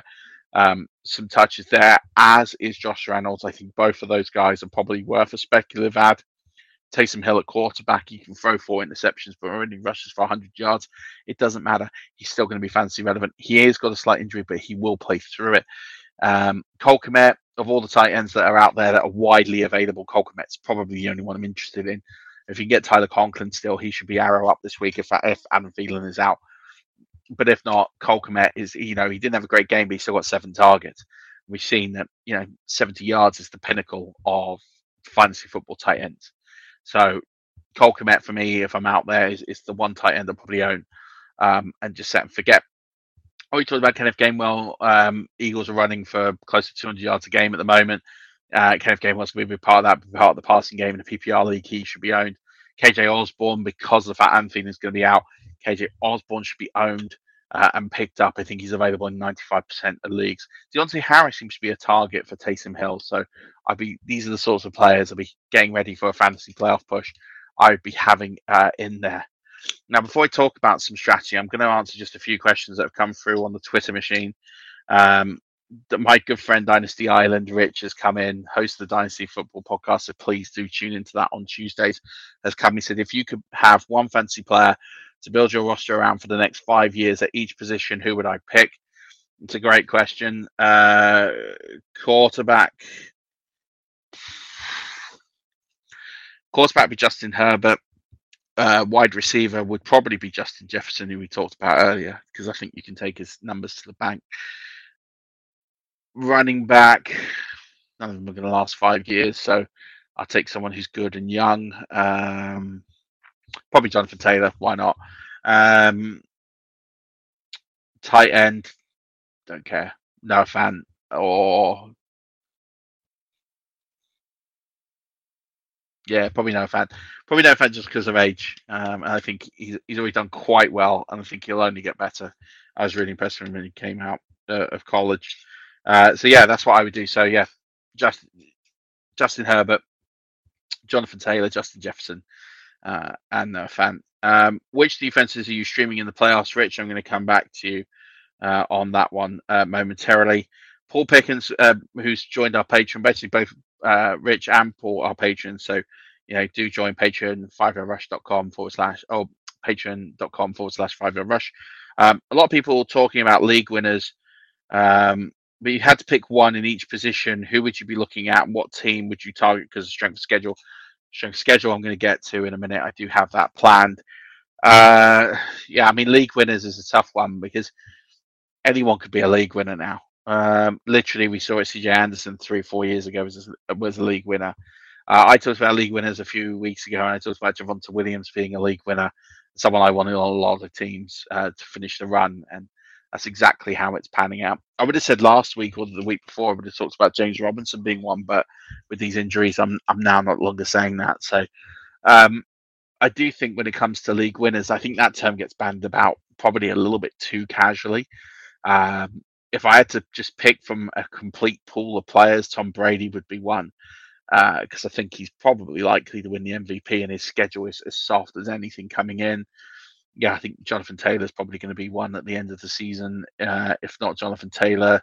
some touches there, as is Josh Reynolds. I think both of those guys are probably worth a speculative add. Taysom Hill at quarterback, he can throw 4 interceptions, but when he rushes for 100 yards, it doesn't matter. He's still going to be fantasy relevant. He has got a slight injury, but he will play through it. Cole Kmet, of all the tight ends that are out there that are widely available, Cole Kmet's probably the only one I'm interested in. If you can get Tyler Conklin still, he should be arrow up this week if Adam Thielen is out. But if not, Cole Kmet is, he didn't have a great game, but he still got 7 targets. We've seen that, 70 yards is the pinnacle of fantasy football tight ends. So Cole Kmet for me, if I'm out there, is the one tight end I'll probably own and just set and forget. We talked about Kenneth Gainwell. Eagles are running for close to 200 yards a game at the moment. Kenneth Gainwell's going to be a part of that, part of the passing game in the PPR league. He should be owned. KJ Osborne, because of the fact Anthony is going to be out, KJ Osborne should be owned and picked up. I think he's available in 95% of leagues. Deontay Harris seems to be a target for Taysom Hill. So these are the sorts of players I'll be getting ready for a fantasy playoff push. I would be having in there. Now, before I talk about some strategy, I'm going to answer just a few questions that have come through on the Twitter machine. My good friend Dynasty Island, Rich, has come in, host of the Dynasty Football Podcast, so please do tune into that on Tuesdays. Has come, he said, if you could have one fantasy player to build your roster around for the next 5 years at each position, who would I pick? It's a great question. Quarterback would be Justin Herbert. Wide receiver would probably be Justin Jefferson, who we talked about earlier, because I think you can take his numbers to the bank. Running back, none of them are going to last 5 years, so I'll take someone who's good and young. Probably Jonathan Taylor. Why not? Tight end, don't care. Noah Fant or probably Noah Fant. Probably Noah Fant just because of age. And I think he's always done quite well, and I think he'll only get better. I was really impressed with him when he came out of college. So that's what I would do. So Justin Herbert, Jonathan Taylor, Justin Jefferson, and Noah Fant. Which defenses are you streaming in the playoffs, Rich? I'm going to come back to you on that one momentarily. Paul Pickens, who's joined our Patreon, basically both Rich and Paul are patrons. So, do join Patreon, 5yardrush.com/ patreon.com/5yardrush. A lot of people talking about league winners. But you had to pick one in each position. Who would you be looking at? What team would you target because of strength of schedule? Strength of schedule I'm going to get to in a minute. I do have that planned. League winners is a tough one because anyone could be a league winner now. Literally, we saw it. CJ Anderson 3 or 4 years ago was a league winner. I talked about league winners a few weeks ago, and I talked about Javonte Williams being a league winner, someone I wanted on a lot of teams to finish the run, and that's exactly how it's panning out. I would have said last week or the week before, I would have talked about James Robinson being one, but with these injuries, I'm now not longer saying that. So I do think when it comes to league winners, I think that term gets bandied about probably a little bit too casually. If I had to just pick from a complete pool of players, Tom Brady would be one, because I think he's probably likely to win the MVP, and his schedule is as soft as anything coming in. I think Jonathan Taylor is probably going to be one at the end of the season. If not Jonathan Taylor,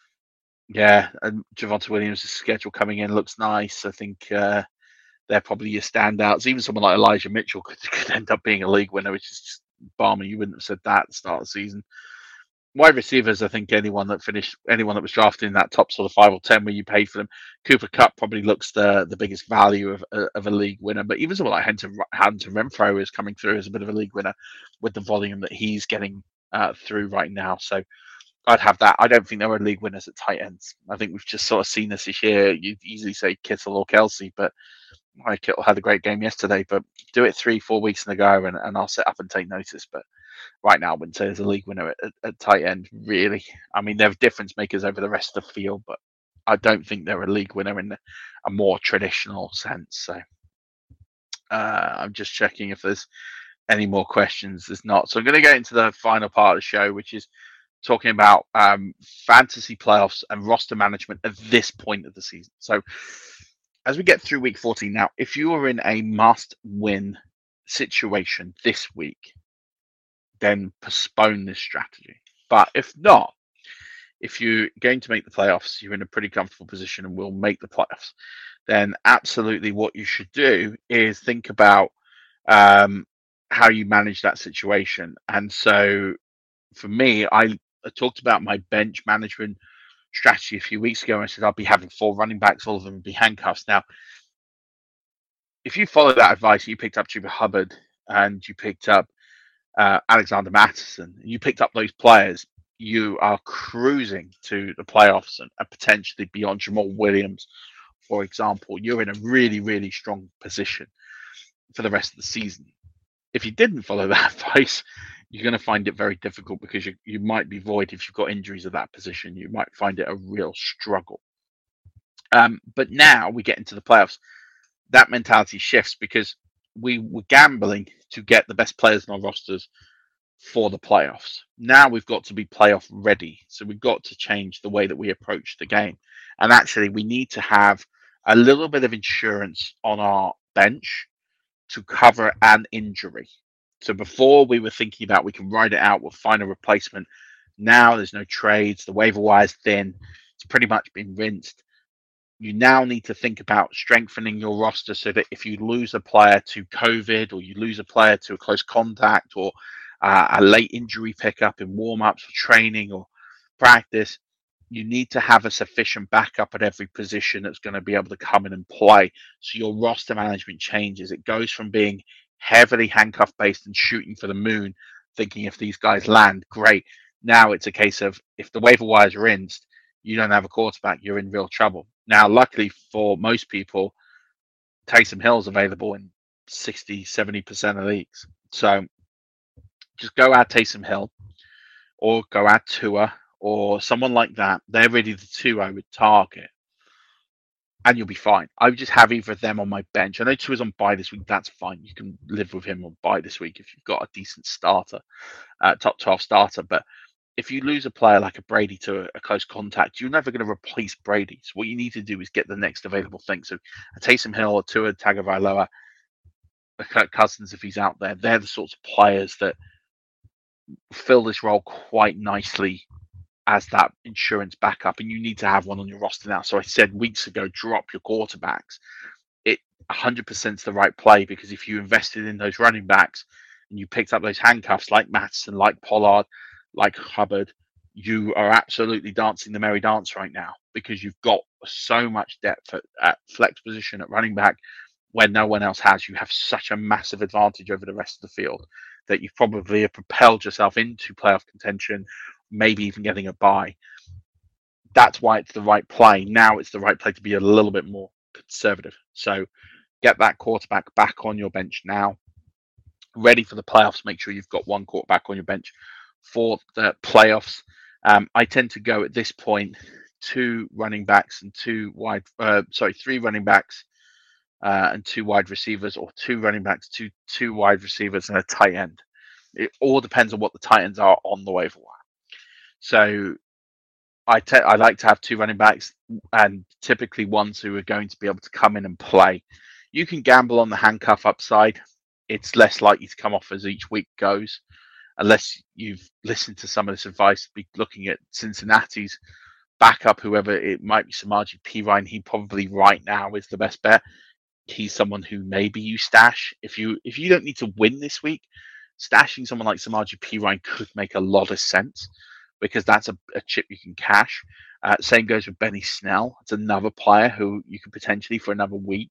and Javonte Williams' schedule coming in looks nice. I think they're probably your standouts. Even someone like Elijah Mitchell could end up being a league winner, which is just balmy. You wouldn't have said that at the start of the season. Wide receivers, I think anyone that was drafted in that top sort of 5 or 10 where you paid for them. Cooper Kupp probably looks the biggest value of a league winner, but even someone like Hunter Renfrow is coming through as a bit of a league winner with the volume that he's getting through right now. So I'd have that. I don't think there are league winners at tight ends. I think we've just sort of seen this year. You'd easily say Kittle or Kelsey, but Kittle had a great game yesterday, but do it 3-4 weeks in a go and I'll sit up and take notice. But right now, I wouldn't say there's a league winner at tight end, really. I mean, they're difference makers over the rest of the field, but I don't think they're a league winner in a more traditional sense. So I'm just checking if there's any more questions. There's not. So I'm going to get into the final part of the show, which is talking about fantasy playoffs and roster management at this point of the season. So as we get through week 14 now, if you are in a must-win situation this week, then postpone this strategy. But if not, if you're going to make the playoffs, you're in a pretty comfortable position and will make the playoffs, then absolutely what you should do is think about how you manage that situation. And so for me, I talked about my bench management strategy a few weeks ago. I said I'll be having 4 running backs, all of them would be handcuffs. Now, if you follow that advice, you picked up Chuba Hubbard and you picked up Alexander Mattison, you picked up those players, you are cruising to the playoffs and potentially beyond. Jamal Williams, for example, you're in a really, really strong position for the rest of the season. If you didn't follow that advice, you're going to find it very difficult because you might be void if you've got injuries at that position. You might find it a real struggle. But now we get into the playoffs, that mentality shifts because we were gambling to get the best players in our rosters for the playoffs. Now we've got to be playoff ready. So we've got to change the way that we approach the game. And actually, we need to have a little bit of insurance on our bench to cover an injury. So before we were thinking about we can ride it out, we'll find a replacement. Now there's no trades. The waiver wire's thin. It's pretty much been rinsed. You now need to think about strengthening your roster so that if you lose a player to COVID or you lose a player to a close contact or a late injury pickup in warm-ups or training or practice, you need to have a sufficient backup at every position that's going to be able to come in and play. So your roster management changes. It goes from being heavily handcuff based and shooting for the moon, thinking if these guys land, great. Now it's a case of if the waiver wires are rinsed, you don't have a quarterback, you're in real trouble. Now, luckily for most people, Taysom Hill's available in 60, 70% of leagues. So just go add Taysom Hill or go add Tua or someone like that. They're really the two I would target. And you'll be fine. I would just have either of them on my bench. I know Tua's on bye this week. That's fine. You can live with him on bye this week if you've got a decent starter, top 12 starter. But if you lose a player like a Brady to a close contact, you're never going to replace Brady. So what you need to do is get the next available thing. So a Taysom Hill or Tua Tagovailoa, a Kirk Cousins if he's out there, they're the sorts of players that fill this role quite nicely as that insurance backup, and you need to have one on your roster now. So I said weeks ago, drop your quarterbacks. It 100% is the right play because if you invested in those running backs and you picked up those handcuffs like Mattison, like Pollard, like Hubbard, you are absolutely dancing the merry dance right now because you've got so much depth at flex position at running back when no one else has. You have such a massive advantage over the rest of the field that you probably have propelled yourself into playoff contention, maybe even getting a bye. That's why it's the right play. Now it's the right play to be a little bit more conservative. So get that quarterback back on your bench now. Ready for the playoffs. Make sure you've got one quarterback on your bench for the playoffs. I tend to go at this point three running backs and two wide receivers, or two running backs, two wide receivers, and a tight end. It all depends on what the tight ends are on the waiver wire. So I like to have two running backs and typically ones who are going to be able to come in and play. You can gamble on the handcuff upside. It's less likely to come off as each week goes, unless you've listened to some of this advice. Be looking at Cincinnati's backup, whoever it might be, Samaje Perine. He probably right now is the best bet. He's someone who maybe you stash if you don't need to win this week. Stashing someone like Samaje Perine could make a lot of sense because that's a chip you can cash. Same goes with Benny Snell. It's another player who you could potentially for another week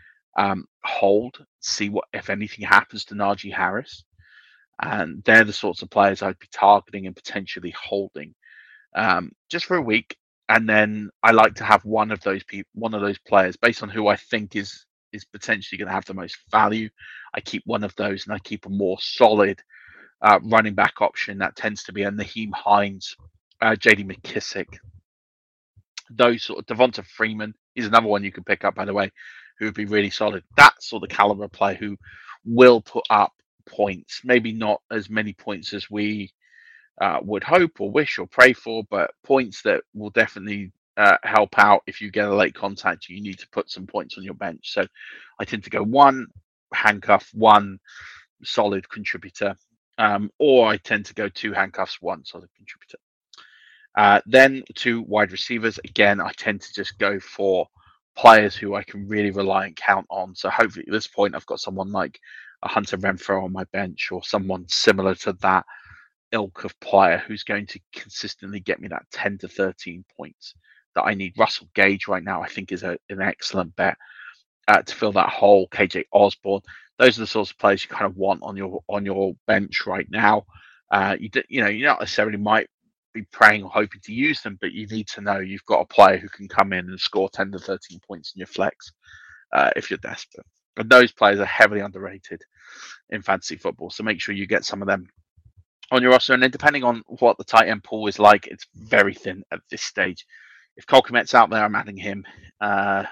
hold, see what if anything happens to Najee Harris. And they're the sorts of players I'd be targeting and potentially holding just for a week. And then I like to have one of those players based on who I think is potentially going to have the most value. I keep one of those, and I keep a more solid running back option. That tends to be a Naheem Hines, J.D. McKissick. Those sort of Devonta Freeman is another one you can pick up, by the way, who would be really solid. That sort of caliber player who will put up points, maybe not as many points as we would hope or wish or pray for, but points that will definitely help out if you get a late contact. You need to put some points on your bench. So I tend to go one handcuff, one solid contributor, or I tend to go two handcuffs, one solid contributor. Then two wide receivers. Again, I tend to just go for players who I can really rely and count on. So hopefully at this point, I've got someone like a Hunter Renfrow on my bench or someone similar to that ilk of player who's going to consistently get me that 10 to 13 points that I need. Russell Gage right now, I think, is an excellent bet to fill that hole. KJ Osborne. Those are the sorts of players you kind of want on your bench right now. You not necessarily might be praying or hoping to use them, but you need to know you've got a player who can come in and score 10 to 13 points in your flex if you're desperate. And those players are heavily underrated in fantasy football, so make sure you get some of them on your roster. And then depending on what the tight end pool is like, it's very thin at this stage. If Cole Kmet's out there, I'm adding him. But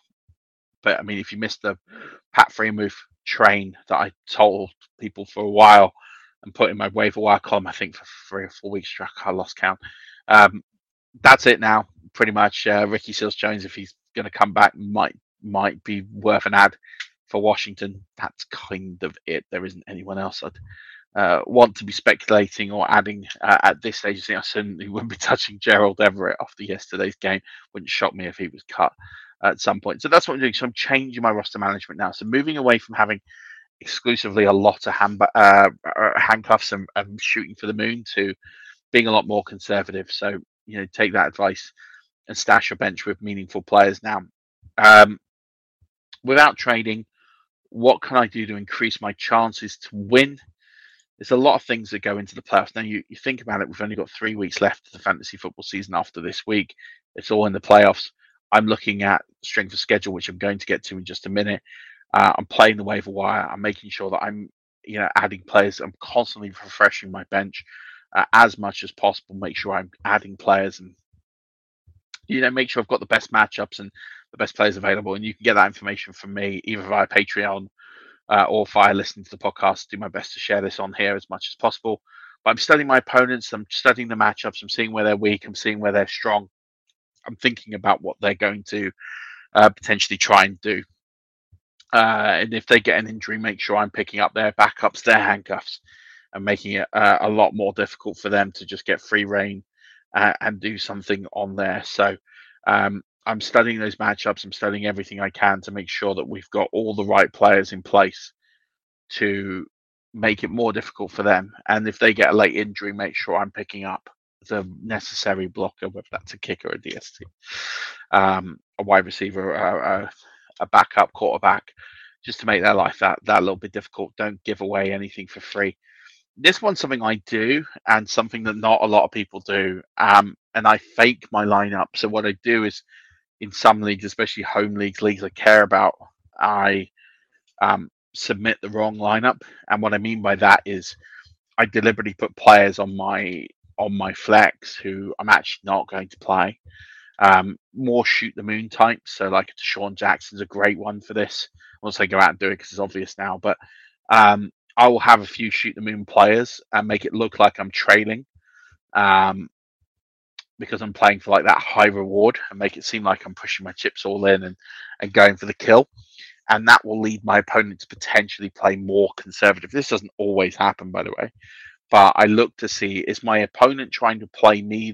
I mean, if you missed the Pat Freiermuth train that I told people for a while and put in my waiver wire column, I think for 3 or 4 weeks, I lost count. That's it now, pretty much. Ricky Seals-Jones, if he's going to come back, might be worth an ad. for Washington. That's kind of it. There isn't anyone else I'd want to be speculating or adding at this stage. I certainly wouldn't be touching Gerald Everett after yesterday's game. Wouldn't shock me if he was cut at some point. So that's what I'm doing. So I'm changing my roster management now. So moving away from having exclusively a lot of handcuffs and shooting for the moon to being a lot more conservative. So, take that advice and stash your bench with meaningful players now. Without trading, what can I do to increase my chances to win? There's a lot of things that go into the playoffs. Now, you think about it, we've only got 3 weeks left of the fantasy football season after this week. It's all in the playoffs. I'm looking at strength of schedule, which I'm going to get to in just a minute. I'm playing the waiver wire. I'm making sure that I'm, adding players. I'm constantly refreshing my bench as much as possible. Make sure I'm adding players and, make sure I've got the best matchups and the best players available. And you can get that information from me either via Patreon or via listening to the podcast. Do my best to share this on here as much as possible. But I'm studying my opponents. I'm studying the matchups. I'm seeing where they're weak. I'm seeing where they're strong. I'm thinking about what they're going to potentially try and do. And if they get an injury, make sure I'm picking up their backups, their handcuffs, and making it a lot more difficult for them to just get free reign and do something on there. So I'm studying those matchups. I'm studying everything I can to make sure that we've got all the right players in place to make it more difficult for them. And if they get a late injury, make sure I'm picking up the necessary blocker, whether that's a kicker, a DST, a wide receiver, a backup quarterback, just to make their life that little bit difficult. Don't give away anything for free. This one's something I do and something that not a lot of people do. And I fake my lineup. So what I do is in some leagues, especially home leagues I care about, I submit the wrong lineup. And what I mean by that is I deliberately put players on my flex who I'm actually not going to play. More shoot the moon types. So like Deshaun Jackson's a great one for this. I won't say go out and do it because it's obvious now, but I will have a few shoot the moon players and make it look like I'm trailing because I'm playing for like that high reward and make it seem like I'm pushing my chips all in and going for the kill. And that will lead my opponent to potentially play more conservative. This doesn't always happen, by the way, but I look to see, is my opponent trying to play me,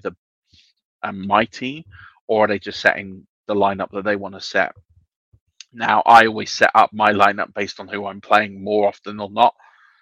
my team, or are they just setting the lineup that they want to set? Now, I always set up my lineup based on who I'm playing more often or not.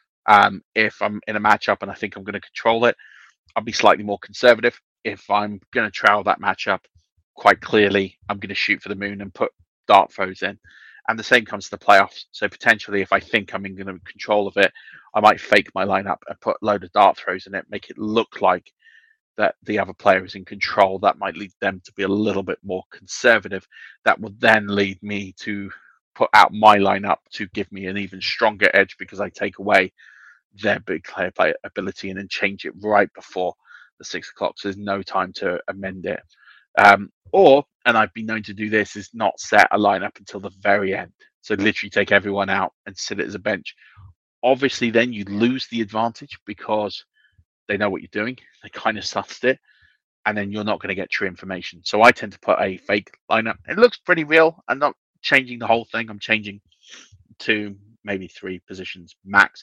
If I'm in a matchup and I think I'm going to control it, I'll be slightly more conservative. If I'm going to trail that matchup, quite clearly, I'm going to shoot for the moon and put dart throws in. And the same comes to the playoffs. So potentially, if I think I'm in going to control of it, I might fake my lineup and put a load of dart throws in it, make it look like that the other player is in control. That might lead them to be a little bit more conservative. That would then lead me to put out my lineup to give me an even stronger edge because I take away their big player play ability and then change it right before the 6 o'clock. So there's no time to amend it. And I've been known to do this, is not set a lineup until the very end. So literally take everyone out and sit it as a bench. Obviously, then you lose the advantage because they know what you're doing. They kind of sussed it. And then you're not going to get true information. So I tend to put a fake lineup. It looks pretty real. I'm not changing the whole thing. I'm changing 2, maybe 3 positions max.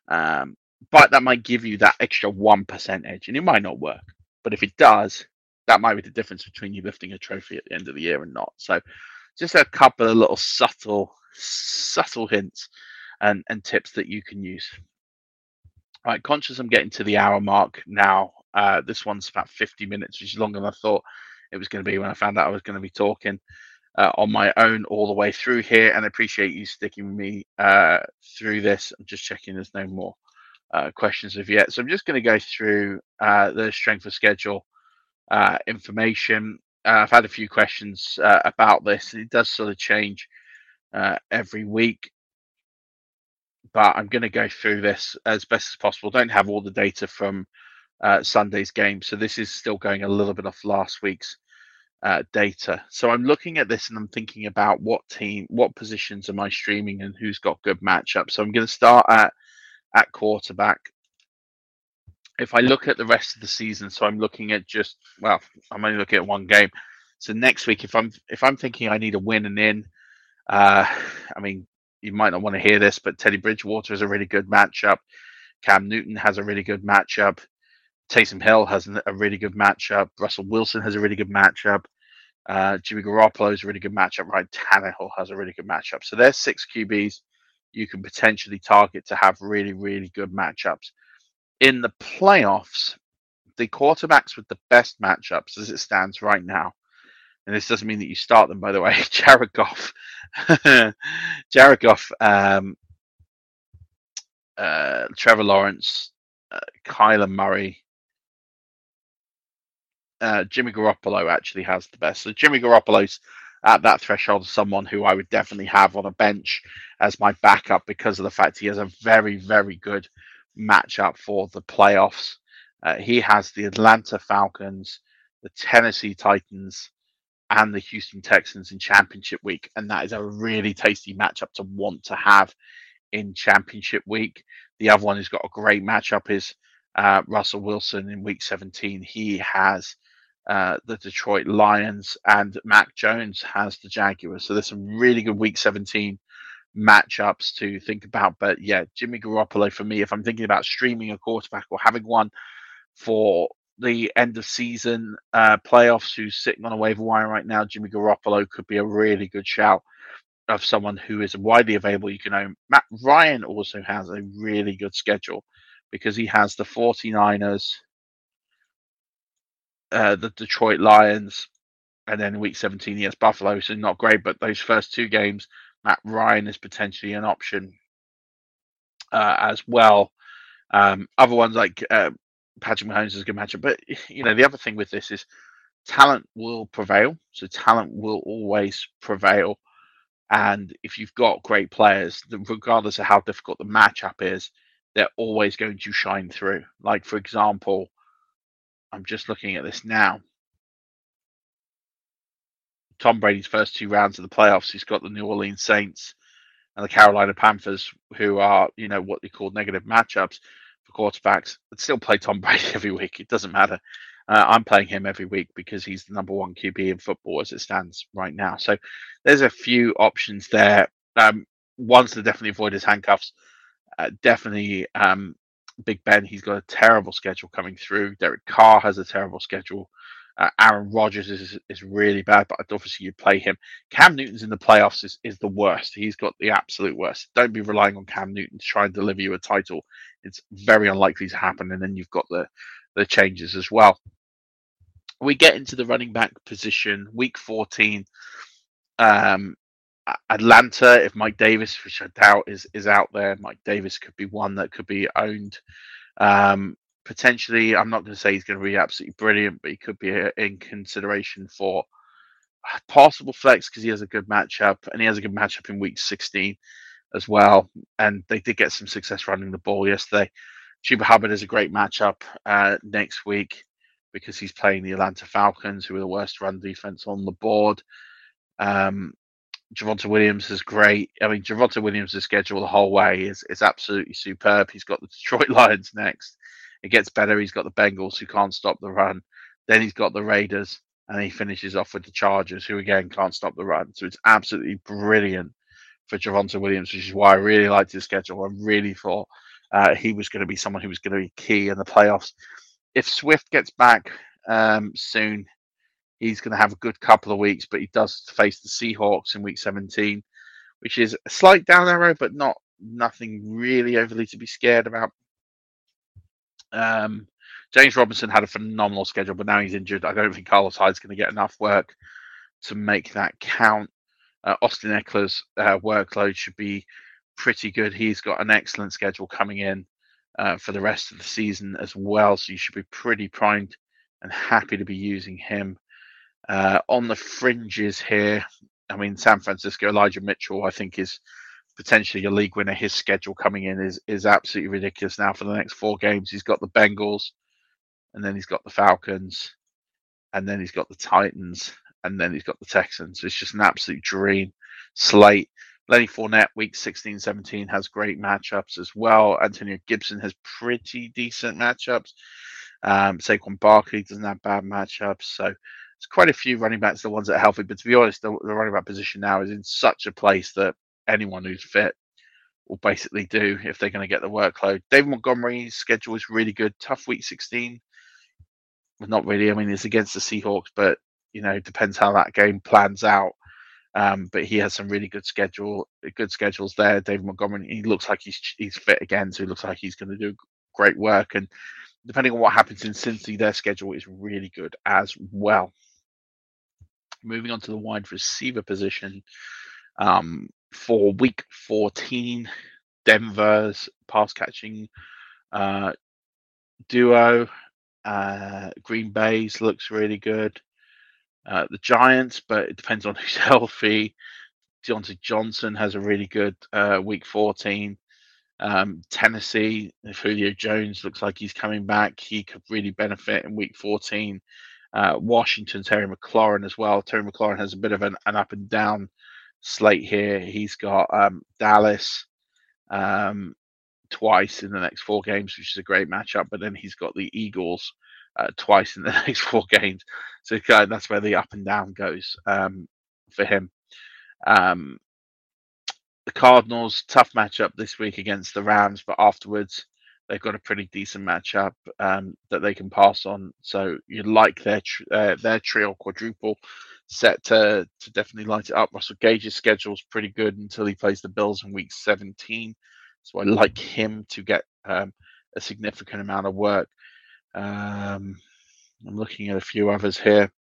But that might give you that extra 1% edge. And it might not work. But if it does, that might be the difference between you lifting a trophy at the end of the year and not. So just a couple of little subtle hints and tips that you can use. All right, conscious I'm getting to the hour mark now. This one's about 50 minutes, which is longer than I thought it was going to be when I found out I was going to be talking on my own all the way through here. And I appreciate you sticking with me through this. I'm just checking there's no more questions of yet. So I'm just going to go through the strength of schedule information. I've had a few questions about this. It does sort of change every week, but I'm going to go through this as best as possible. Don't have all the data from Sunday's game, so this is still going a little bit off last week's data. So I'm looking at this and I'm thinking about what positions am I streaming and who's got good matchups. So I'm going to start at quarterback. If I look at the rest of the season, so I'm looking at I'm only looking at one game. So next week, if I'm thinking I need a win and in, you might not want to hear this, but Teddy Bridgewater is a really good matchup. Cam Newton has a really good matchup. Taysom Hill has a really good matchup. Russell Wilson has a really good matchup. Jimmy Garoppolo is a really good matchup. Ryan Tannehill has a really good matchup. So there's 6 QBs you can potentially target to have really, really good matchups. In the playoffs, the quarterbacks with the best matchups as it stands right now, and this doesn't mean that you start them, by the way, Jared Goff, Trevor Lawrence, Kyler Murray, Jimmy Garoppolo actually has the best. So Jimmy Garoppolo's at that threshold of someone who I would definitely have on a bench as my backup because of the fact he has a very, very good matchup for the playoffs. He has the Atlanta Falcons, the Tennessee Titans, and the Houston Texans in championship week. And that is a really tasty matchup to want to have in championship week. The other one who's got a great matchup is Russell Wilson in week 17. He has the Detroit Lions, and Mac Jones has the Jaguars. So there's some really good week 17 matchups to think about. But yeah, Jimmy Garoppolo for me, if I'm thinking about streaming a quarterback or having one for the end of season playoffs who's sitting on a waiver wire right now, Jimmy Garoppolo could be a really good shout of someone who is widely available you can own. Matt Ryan also has a really good schedule because he has the 49ers, the Detroit Lions, and then week 17 he has Buffalo, so not great, but those first 2 games, Matt Ryan is potentially an option as well. Other ones like Patrick Mahomes is a good matchup, but the other thing with this is talent will prevail, so talent will always prevail. And if you've got great players, regardless of how difficult the matchup is, they're always going to shine through. Like, for example, I'm just looking at this now. Tom Brady's first 2 rounds of the playoffs, he's got the New Orleans Saints and the Carolina Panthers, who are, what they call negative matchups for quarterbacks. But still play Tom Brady every week. It doesn't matter. I'm playing him every week because he's the number 1 QB in football as it stands right now. So there's a few options there. Ones to definitely avoid his handcuffs. Definitely Big Ben. He's got a terrible schedule coming through. Derek Carr has a terrible schedule. Aaron Rodgers is really bad, but obviously you play him. Cam Newton's in the playoffs is the worst. He's got the absolute worst. Don't be relying on Cam Newton to try and deliver you a title. It's very unlikely to happen. And then you've got the changes as well. We get into the running back position, week 14. Atlanta, if Mike Davis, which I doubt is out there, Mike Davis could be one that could be owned. Potentially, I'm not going to say he's going to be absolutely brilliant, but he could be in consideration for possible flex because he has a good matchup, and he has a good matchup in week 16 as well. And they did get some success running the ball yesterday. Chuba Hubbard is a great matchup next week because he's playing the Atlanta Falcons, who are the worst run defense on the board. Javonte Williams is great. I mean, Javonte Williams' schedule the whole way is absolutely superb. He's got the Detroit Lions next. It gets better. He's got the Bengals, who can't stop the run. Then he's got the Raiders, and he finishes off with the Chargers, who again can't stop the run. So it's absolutely brilliant for Javonte Williams, which is why I really liked his schedule. I really thought he was going to be someone who was going to be key in the playoffs. If Swift gets back soon, he's going to have a good couple of weeks, but he does face the Seahawks in week 17, which is a slight down arrow, but nothing really overly to be scared about. James Robinson had a phenomenal schedule, but now he's injured. I don't think Carlos Hyde's going to get enough work to make that count. Austin Eckler's workload should be pretty good. He's got an excellent schedule coming in for the rest of the season as well, so you should be pretty primed and happy to be using him. On the fringes here, I mean, San Francisco, Elijah Mitchell, I think is potentially a league winner. His schedule coming in is absolutely ridiculous now for the next 4 games. He's got the Bengals, and then he's got the Falcons, and then he's got the Titans, and then he's got the Texans. It's just an absolute dream slate. Lenny Fournette, week 16, 17, has great matchups as well. Antonio Gibson has pretty decent matchups. Saquon Barkley doesn't have bad matchups. So there's quite a few running backs, the ones that are healthy. But to be honest, the running back position now is in such a place that anyone who's fit will basically do if they're going to get the workload. David Montgomery's schedule is really good. Tough week 16. Well, not really. I mean, it's against the Seahawks, but it depends how that game plans out. But he has some really good schedules there. David Montgomery, he looks like he's fit again, so he looks like he's going to do great work. And depending on what happens in Cincy, their schedule is really good as well. Moving on to the wide receiver position, for week 14, Denver's pass catching duo, Green Bay's looks really good. The Giants, but it depends on who's healthy. Deontay Johnson has a really good week 14. Tennessee, if Julio Jones looks like he's coming back, he could really benefit in week 14. Washington, Terry McLaurin as well. Terry McLaurin has a bit of an up and down slate here. He's got Dallas twice in the next 4 games, which is a great matchup, but then he's got the Eagles twice in the next 4 games. So that's where the up and down goes for him. The Cardinals, tough matchup this week against the Rams, but afterwards they've got a pretty decent matchup that they can pass on. So you like their trio quadruple set to definitely light it up. Russell Gage's schedule is pretty good until he plays the Bills in week 17. So I like him to get a significant amount of work. I'm looking at a few others here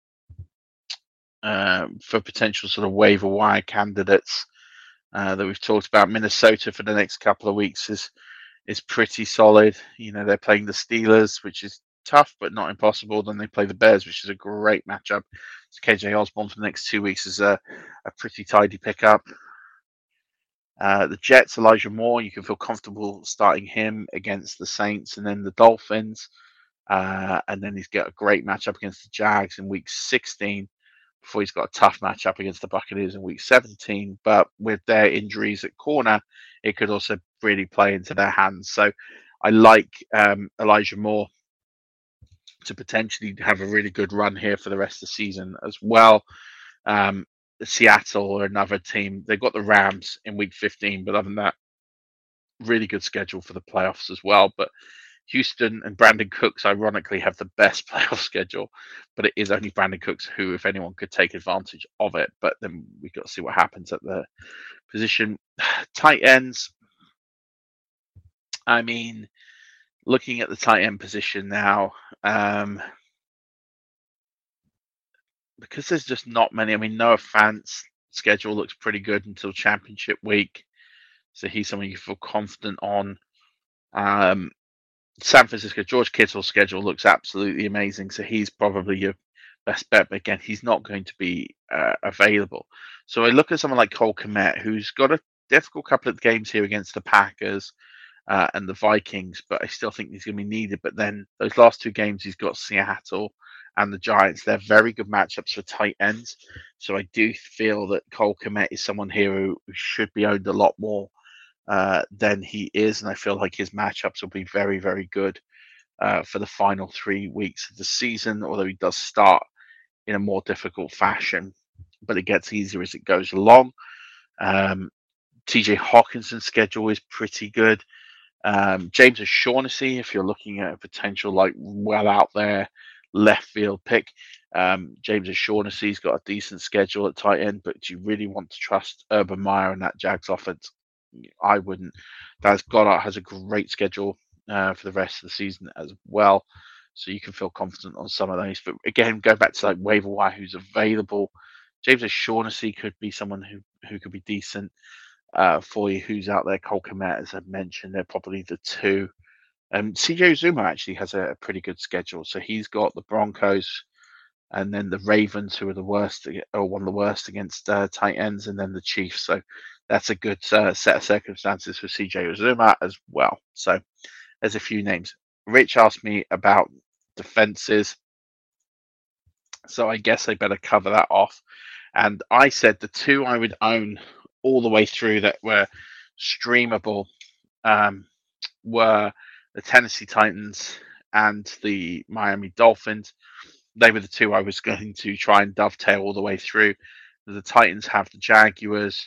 for potential sort of waiver wire candidates that we've talked about. Minnesota for the next couple of weeks is pretty solid. They're playing the Steelers, which is tough but not impossible. Then they play the Bears, which is a great matchup. So KJ Osborne for the next 2 weeks is a pretty tidy pickup. The Jets, Elijah Moore, you can feel comfortable starting him against the Saints, and then the Dolphins. And then he's got a great matchup against the Jags in week 16 before he's got a tough matchup against the Buccaneers in week 17. But with their injuries at corner, it could also really play into their hands. So I like Elijah Moore to potentially have a really good run here for the rest of the season as well. Seattle are another team. They've got the Rams in week 15, but other than that, really good schedule for the playoffs as well. But Houston and Brandon Cooks, ironically, have the best playoff schedule, but it is only Brandon Cooks who, if anyone, could take advantage of it. But then we've got to see what happens at the position. Tight ends. I mean, looking at the tight end position now, because there's just not many. I mean, Noah Fant's schedule looks pretty good until championship week. So he's someone you feel confident on. San Francisco, George Kittle's schedule looks absolutely amazing. So he's probably your best bet. But again, he's not going to be available. So I look at someone like Cole Kmet, who's got a difficult couple of games here against the Packers and the Vikings, but I still think he's going to be needed. But then those last 2 games, he's got Seattle and the Giants. They're very good matchups for tight ends. So I do feel that Cole Kmet is someone here who should be owned a lot more than he is. And I feel like his matchups will be very, very good for the final 3 weeks of the season, although he does start in a more difficult fashion, but it gets easier as it goes along. TJ Hawkinson's schedule is pretty good. James O'Shaughnessy, if you're looking at a potential well out there left field pick, James O'Shaughnessy's got a decent schedule at tight end, but do you really want to trust Urban Meyer and that Jags offense? I wouldn't. Dallas Goedert has a great schedule for the rest of the season as well, so you can feel confident on some of those. But again, go back to waiver wire who's available. James O'Shaughnessy could be someone who could be decent for you who's out there. Cole Kmet, as I mentioned, they're probably the 2. CJ Uzomah actually has a pretty good schedule. So he's got the Broncos and then the Ravens, who are the worst, or one of the worst against tight ends, and then the Chiefs. So that's a good set of circumstances for CJ Uzomah as well. So there's a few names. Rich asked me about defenses, so I guess I better cover that off. And I said the 2 I would own all the way through that were streamable were the Tennessee Titans and the Miami Dolphins. They were the 2 I was going to try and dovetail all the way through. The Titans have the Jaguars,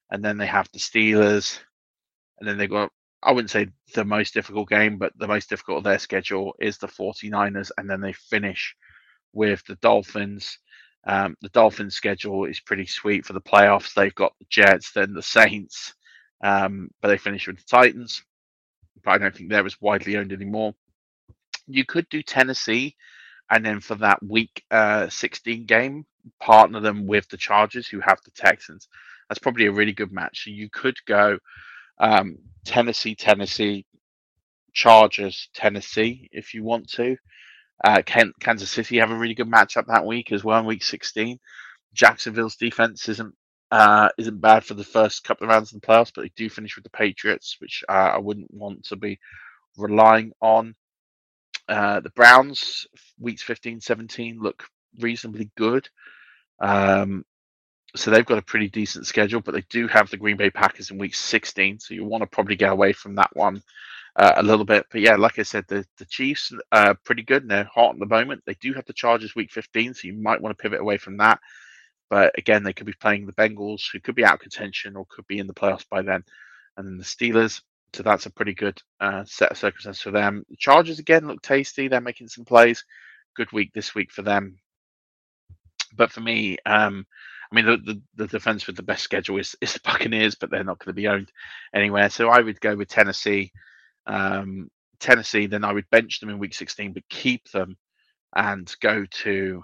and then they have the Steelers, and then they've got, I wouldn't say the most difficult game, but the most difficult of their schedule is the 49ers, and then they finish with the Dolphins. The Dolphins' schedule is pretty sweet for the playoffs. They've got the Jets, then the Saints, but they finish with the Titans. But I don't think they're as widely owned anymore. You could do Tennessee, and then for that week 16 game, partner them with the Chargers, who have the Texans. That's probably a really good match. So you could go Tennessee, Chargers, Tennessee, if you want to. Kansas City have a really good matchup that week as well in week 16. Jacksonville's defense isn't bad for the first couple of rounds of the playoffs, but they do finish with the Patriots, which I wouldn't want to be relying on. The Browns, weeks 15, 17, look reasonably good. So they've got a pretty decent schedule, but they do have the Green Bay Packers in week 16, so you want to probably get away from that one a little bit. But yeah, like I said, the Chiefs are pretty good and they're hot at the moment. They do have the Chargers week 15, so you might want to pivot away from that. But again, they could be playing the Bengals, who could be out of contention or could be in the playoffs by then. And then the Steelers. So that's a pretty good set of circumstances for them. The Chargers, again, look tasty. They're making some plays. Good week this week for them. But for me, I mean, the defense with the best schedule is the Buccaneers, but they're not going to be owned anywhere. So I would go with Tennessee. Tennessee, then I would bench them in week 16, but keep them and go to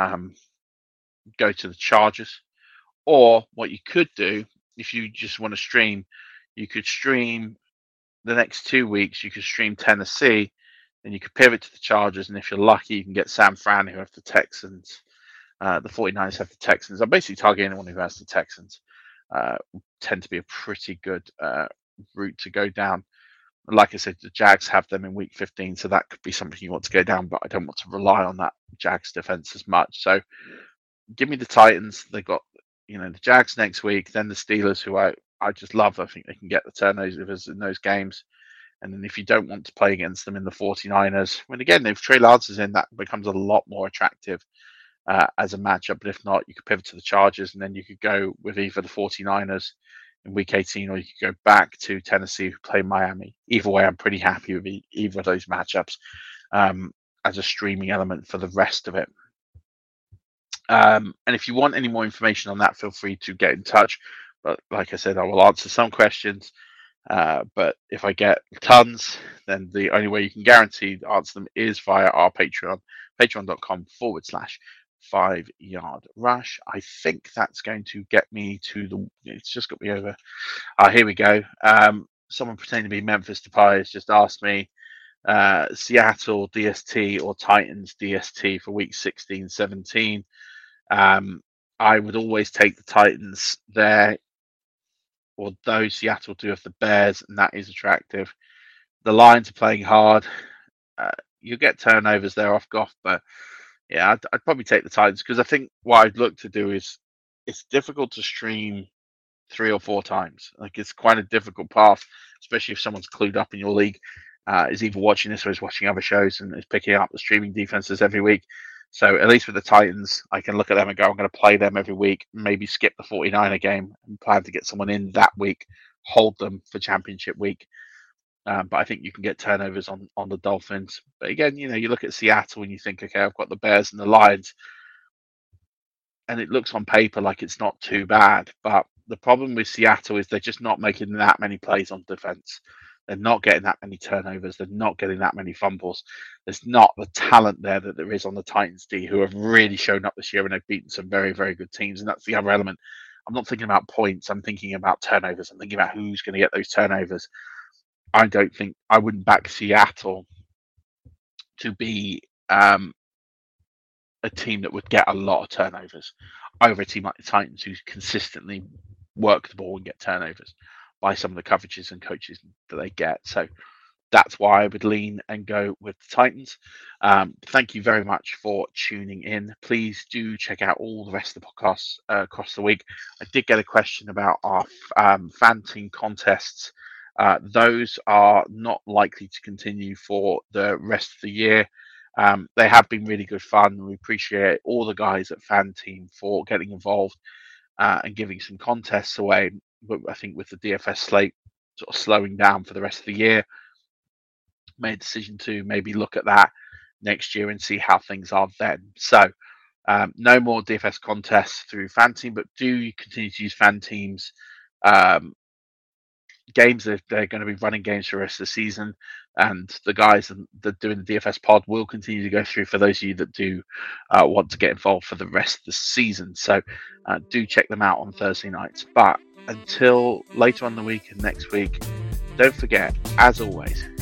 the Chargers. Or what you could do, if you just want to stream, you could stream the next 2 weeks. You could stream Tennessee, then you could pivot to the Chargers, and if you're lucky, you can get San Fran, who have the Texans. The 49ers have the Texans. I'm basically targeting anyone who has the Texans. Tend to be a pretty good route to go down. Like I said, the Jags have them in week 15, so that could be something you want to go down, but I don't want to rely on that Jags defense as much. So give me the Titans. They've got, the Jags next week, then the Steelers, who I just love. I think they can get the turnovers in those games. And then if you don't want to play against them in the 49ers, when again, if Trey Lance is in, that becomes a lot more attractive as a matchup. But if not, you could pivot to the Chargers, and then you could go with either the 49ers in week 18, or you could go back to Tennessee, who play Miami. Either way, I'm pretty happy with either of those matchups as a streaming element for the rest of it. And if you want any more information on that, feel free to get in touch. But like I said, I will answer some questions. But if I get tons, then the only way you can guarantee to answer them is via our Patreon, patreon.com/5 Yard Rush. I think that's going to get me to it's just got me over. Here we go. Someone pretending to be Memphis Depay has just asked me Seattle DST or Titans DST for week 16, 17. I would always take the Titans there, although Seattle do have the Bears, and that is attractive. The Lions are playing hard. You get turnovers there off Goff, but yeah, I'd probably take the Titans, because I think what I'd look to do is, it's difficult to stream 3 or 4 times. Like, it's quite a difficult path, especially if someone's clued up in your league, is either watching this or is watching other shows and is picking up the streaming defenses every week. So at least with the Titans, I can look at them and go, I'm going to play them every week, maybe skip the 49er game and plan to get someone in that week, hold them for championship week. But I think you can get turnovers on the Dolphins. But again, you look at Seattle and you think, okay, I've got the Bears and the Lions, and it looks on paper like it's not too bad. But the problem with Seattle is they're just not making that many plays on defense. They're not getting that many turnovers. They're not getting that many fumbles. There's not the talent there that there is on the Titans D, who have really shown up this year and have beaten some very, very good teams. And that's the other element. I'm not thinking about points. I'm thinking about turnovers. I'm thinking about who's going to get those turnovers. I wouldn't back Seattle to be a team that would get a lot of turnovers over a team like the Titans, who consistently work the ball and get turnovers by some of the coverages and coaches that they get. So that's why I would lean and go with the Titans. Thank you very much for tuning in. Please do check out all the rest of the podcasts across the week. I did get a question about our fan team contests. Those are not likely to continue for the rest of the year. They have been really good fun. We appreciate all the guys at Fan Team for getting involved and giving some contests away. but I think with the DFS slate sort of slowing down for the rest of the year, made a decision to maybe look at that next year and see how things are then. So no more DFS contests through FanTeam, but do continue to use FanTeam's games. They're going to be running games for the rest of the season, and the guys that are doing the DFS pod will continue to go through for those of you that do want to get involved for the rest of the season. So do check them out on Thursday nights. But until later on in the week and next week, don't forget, as always,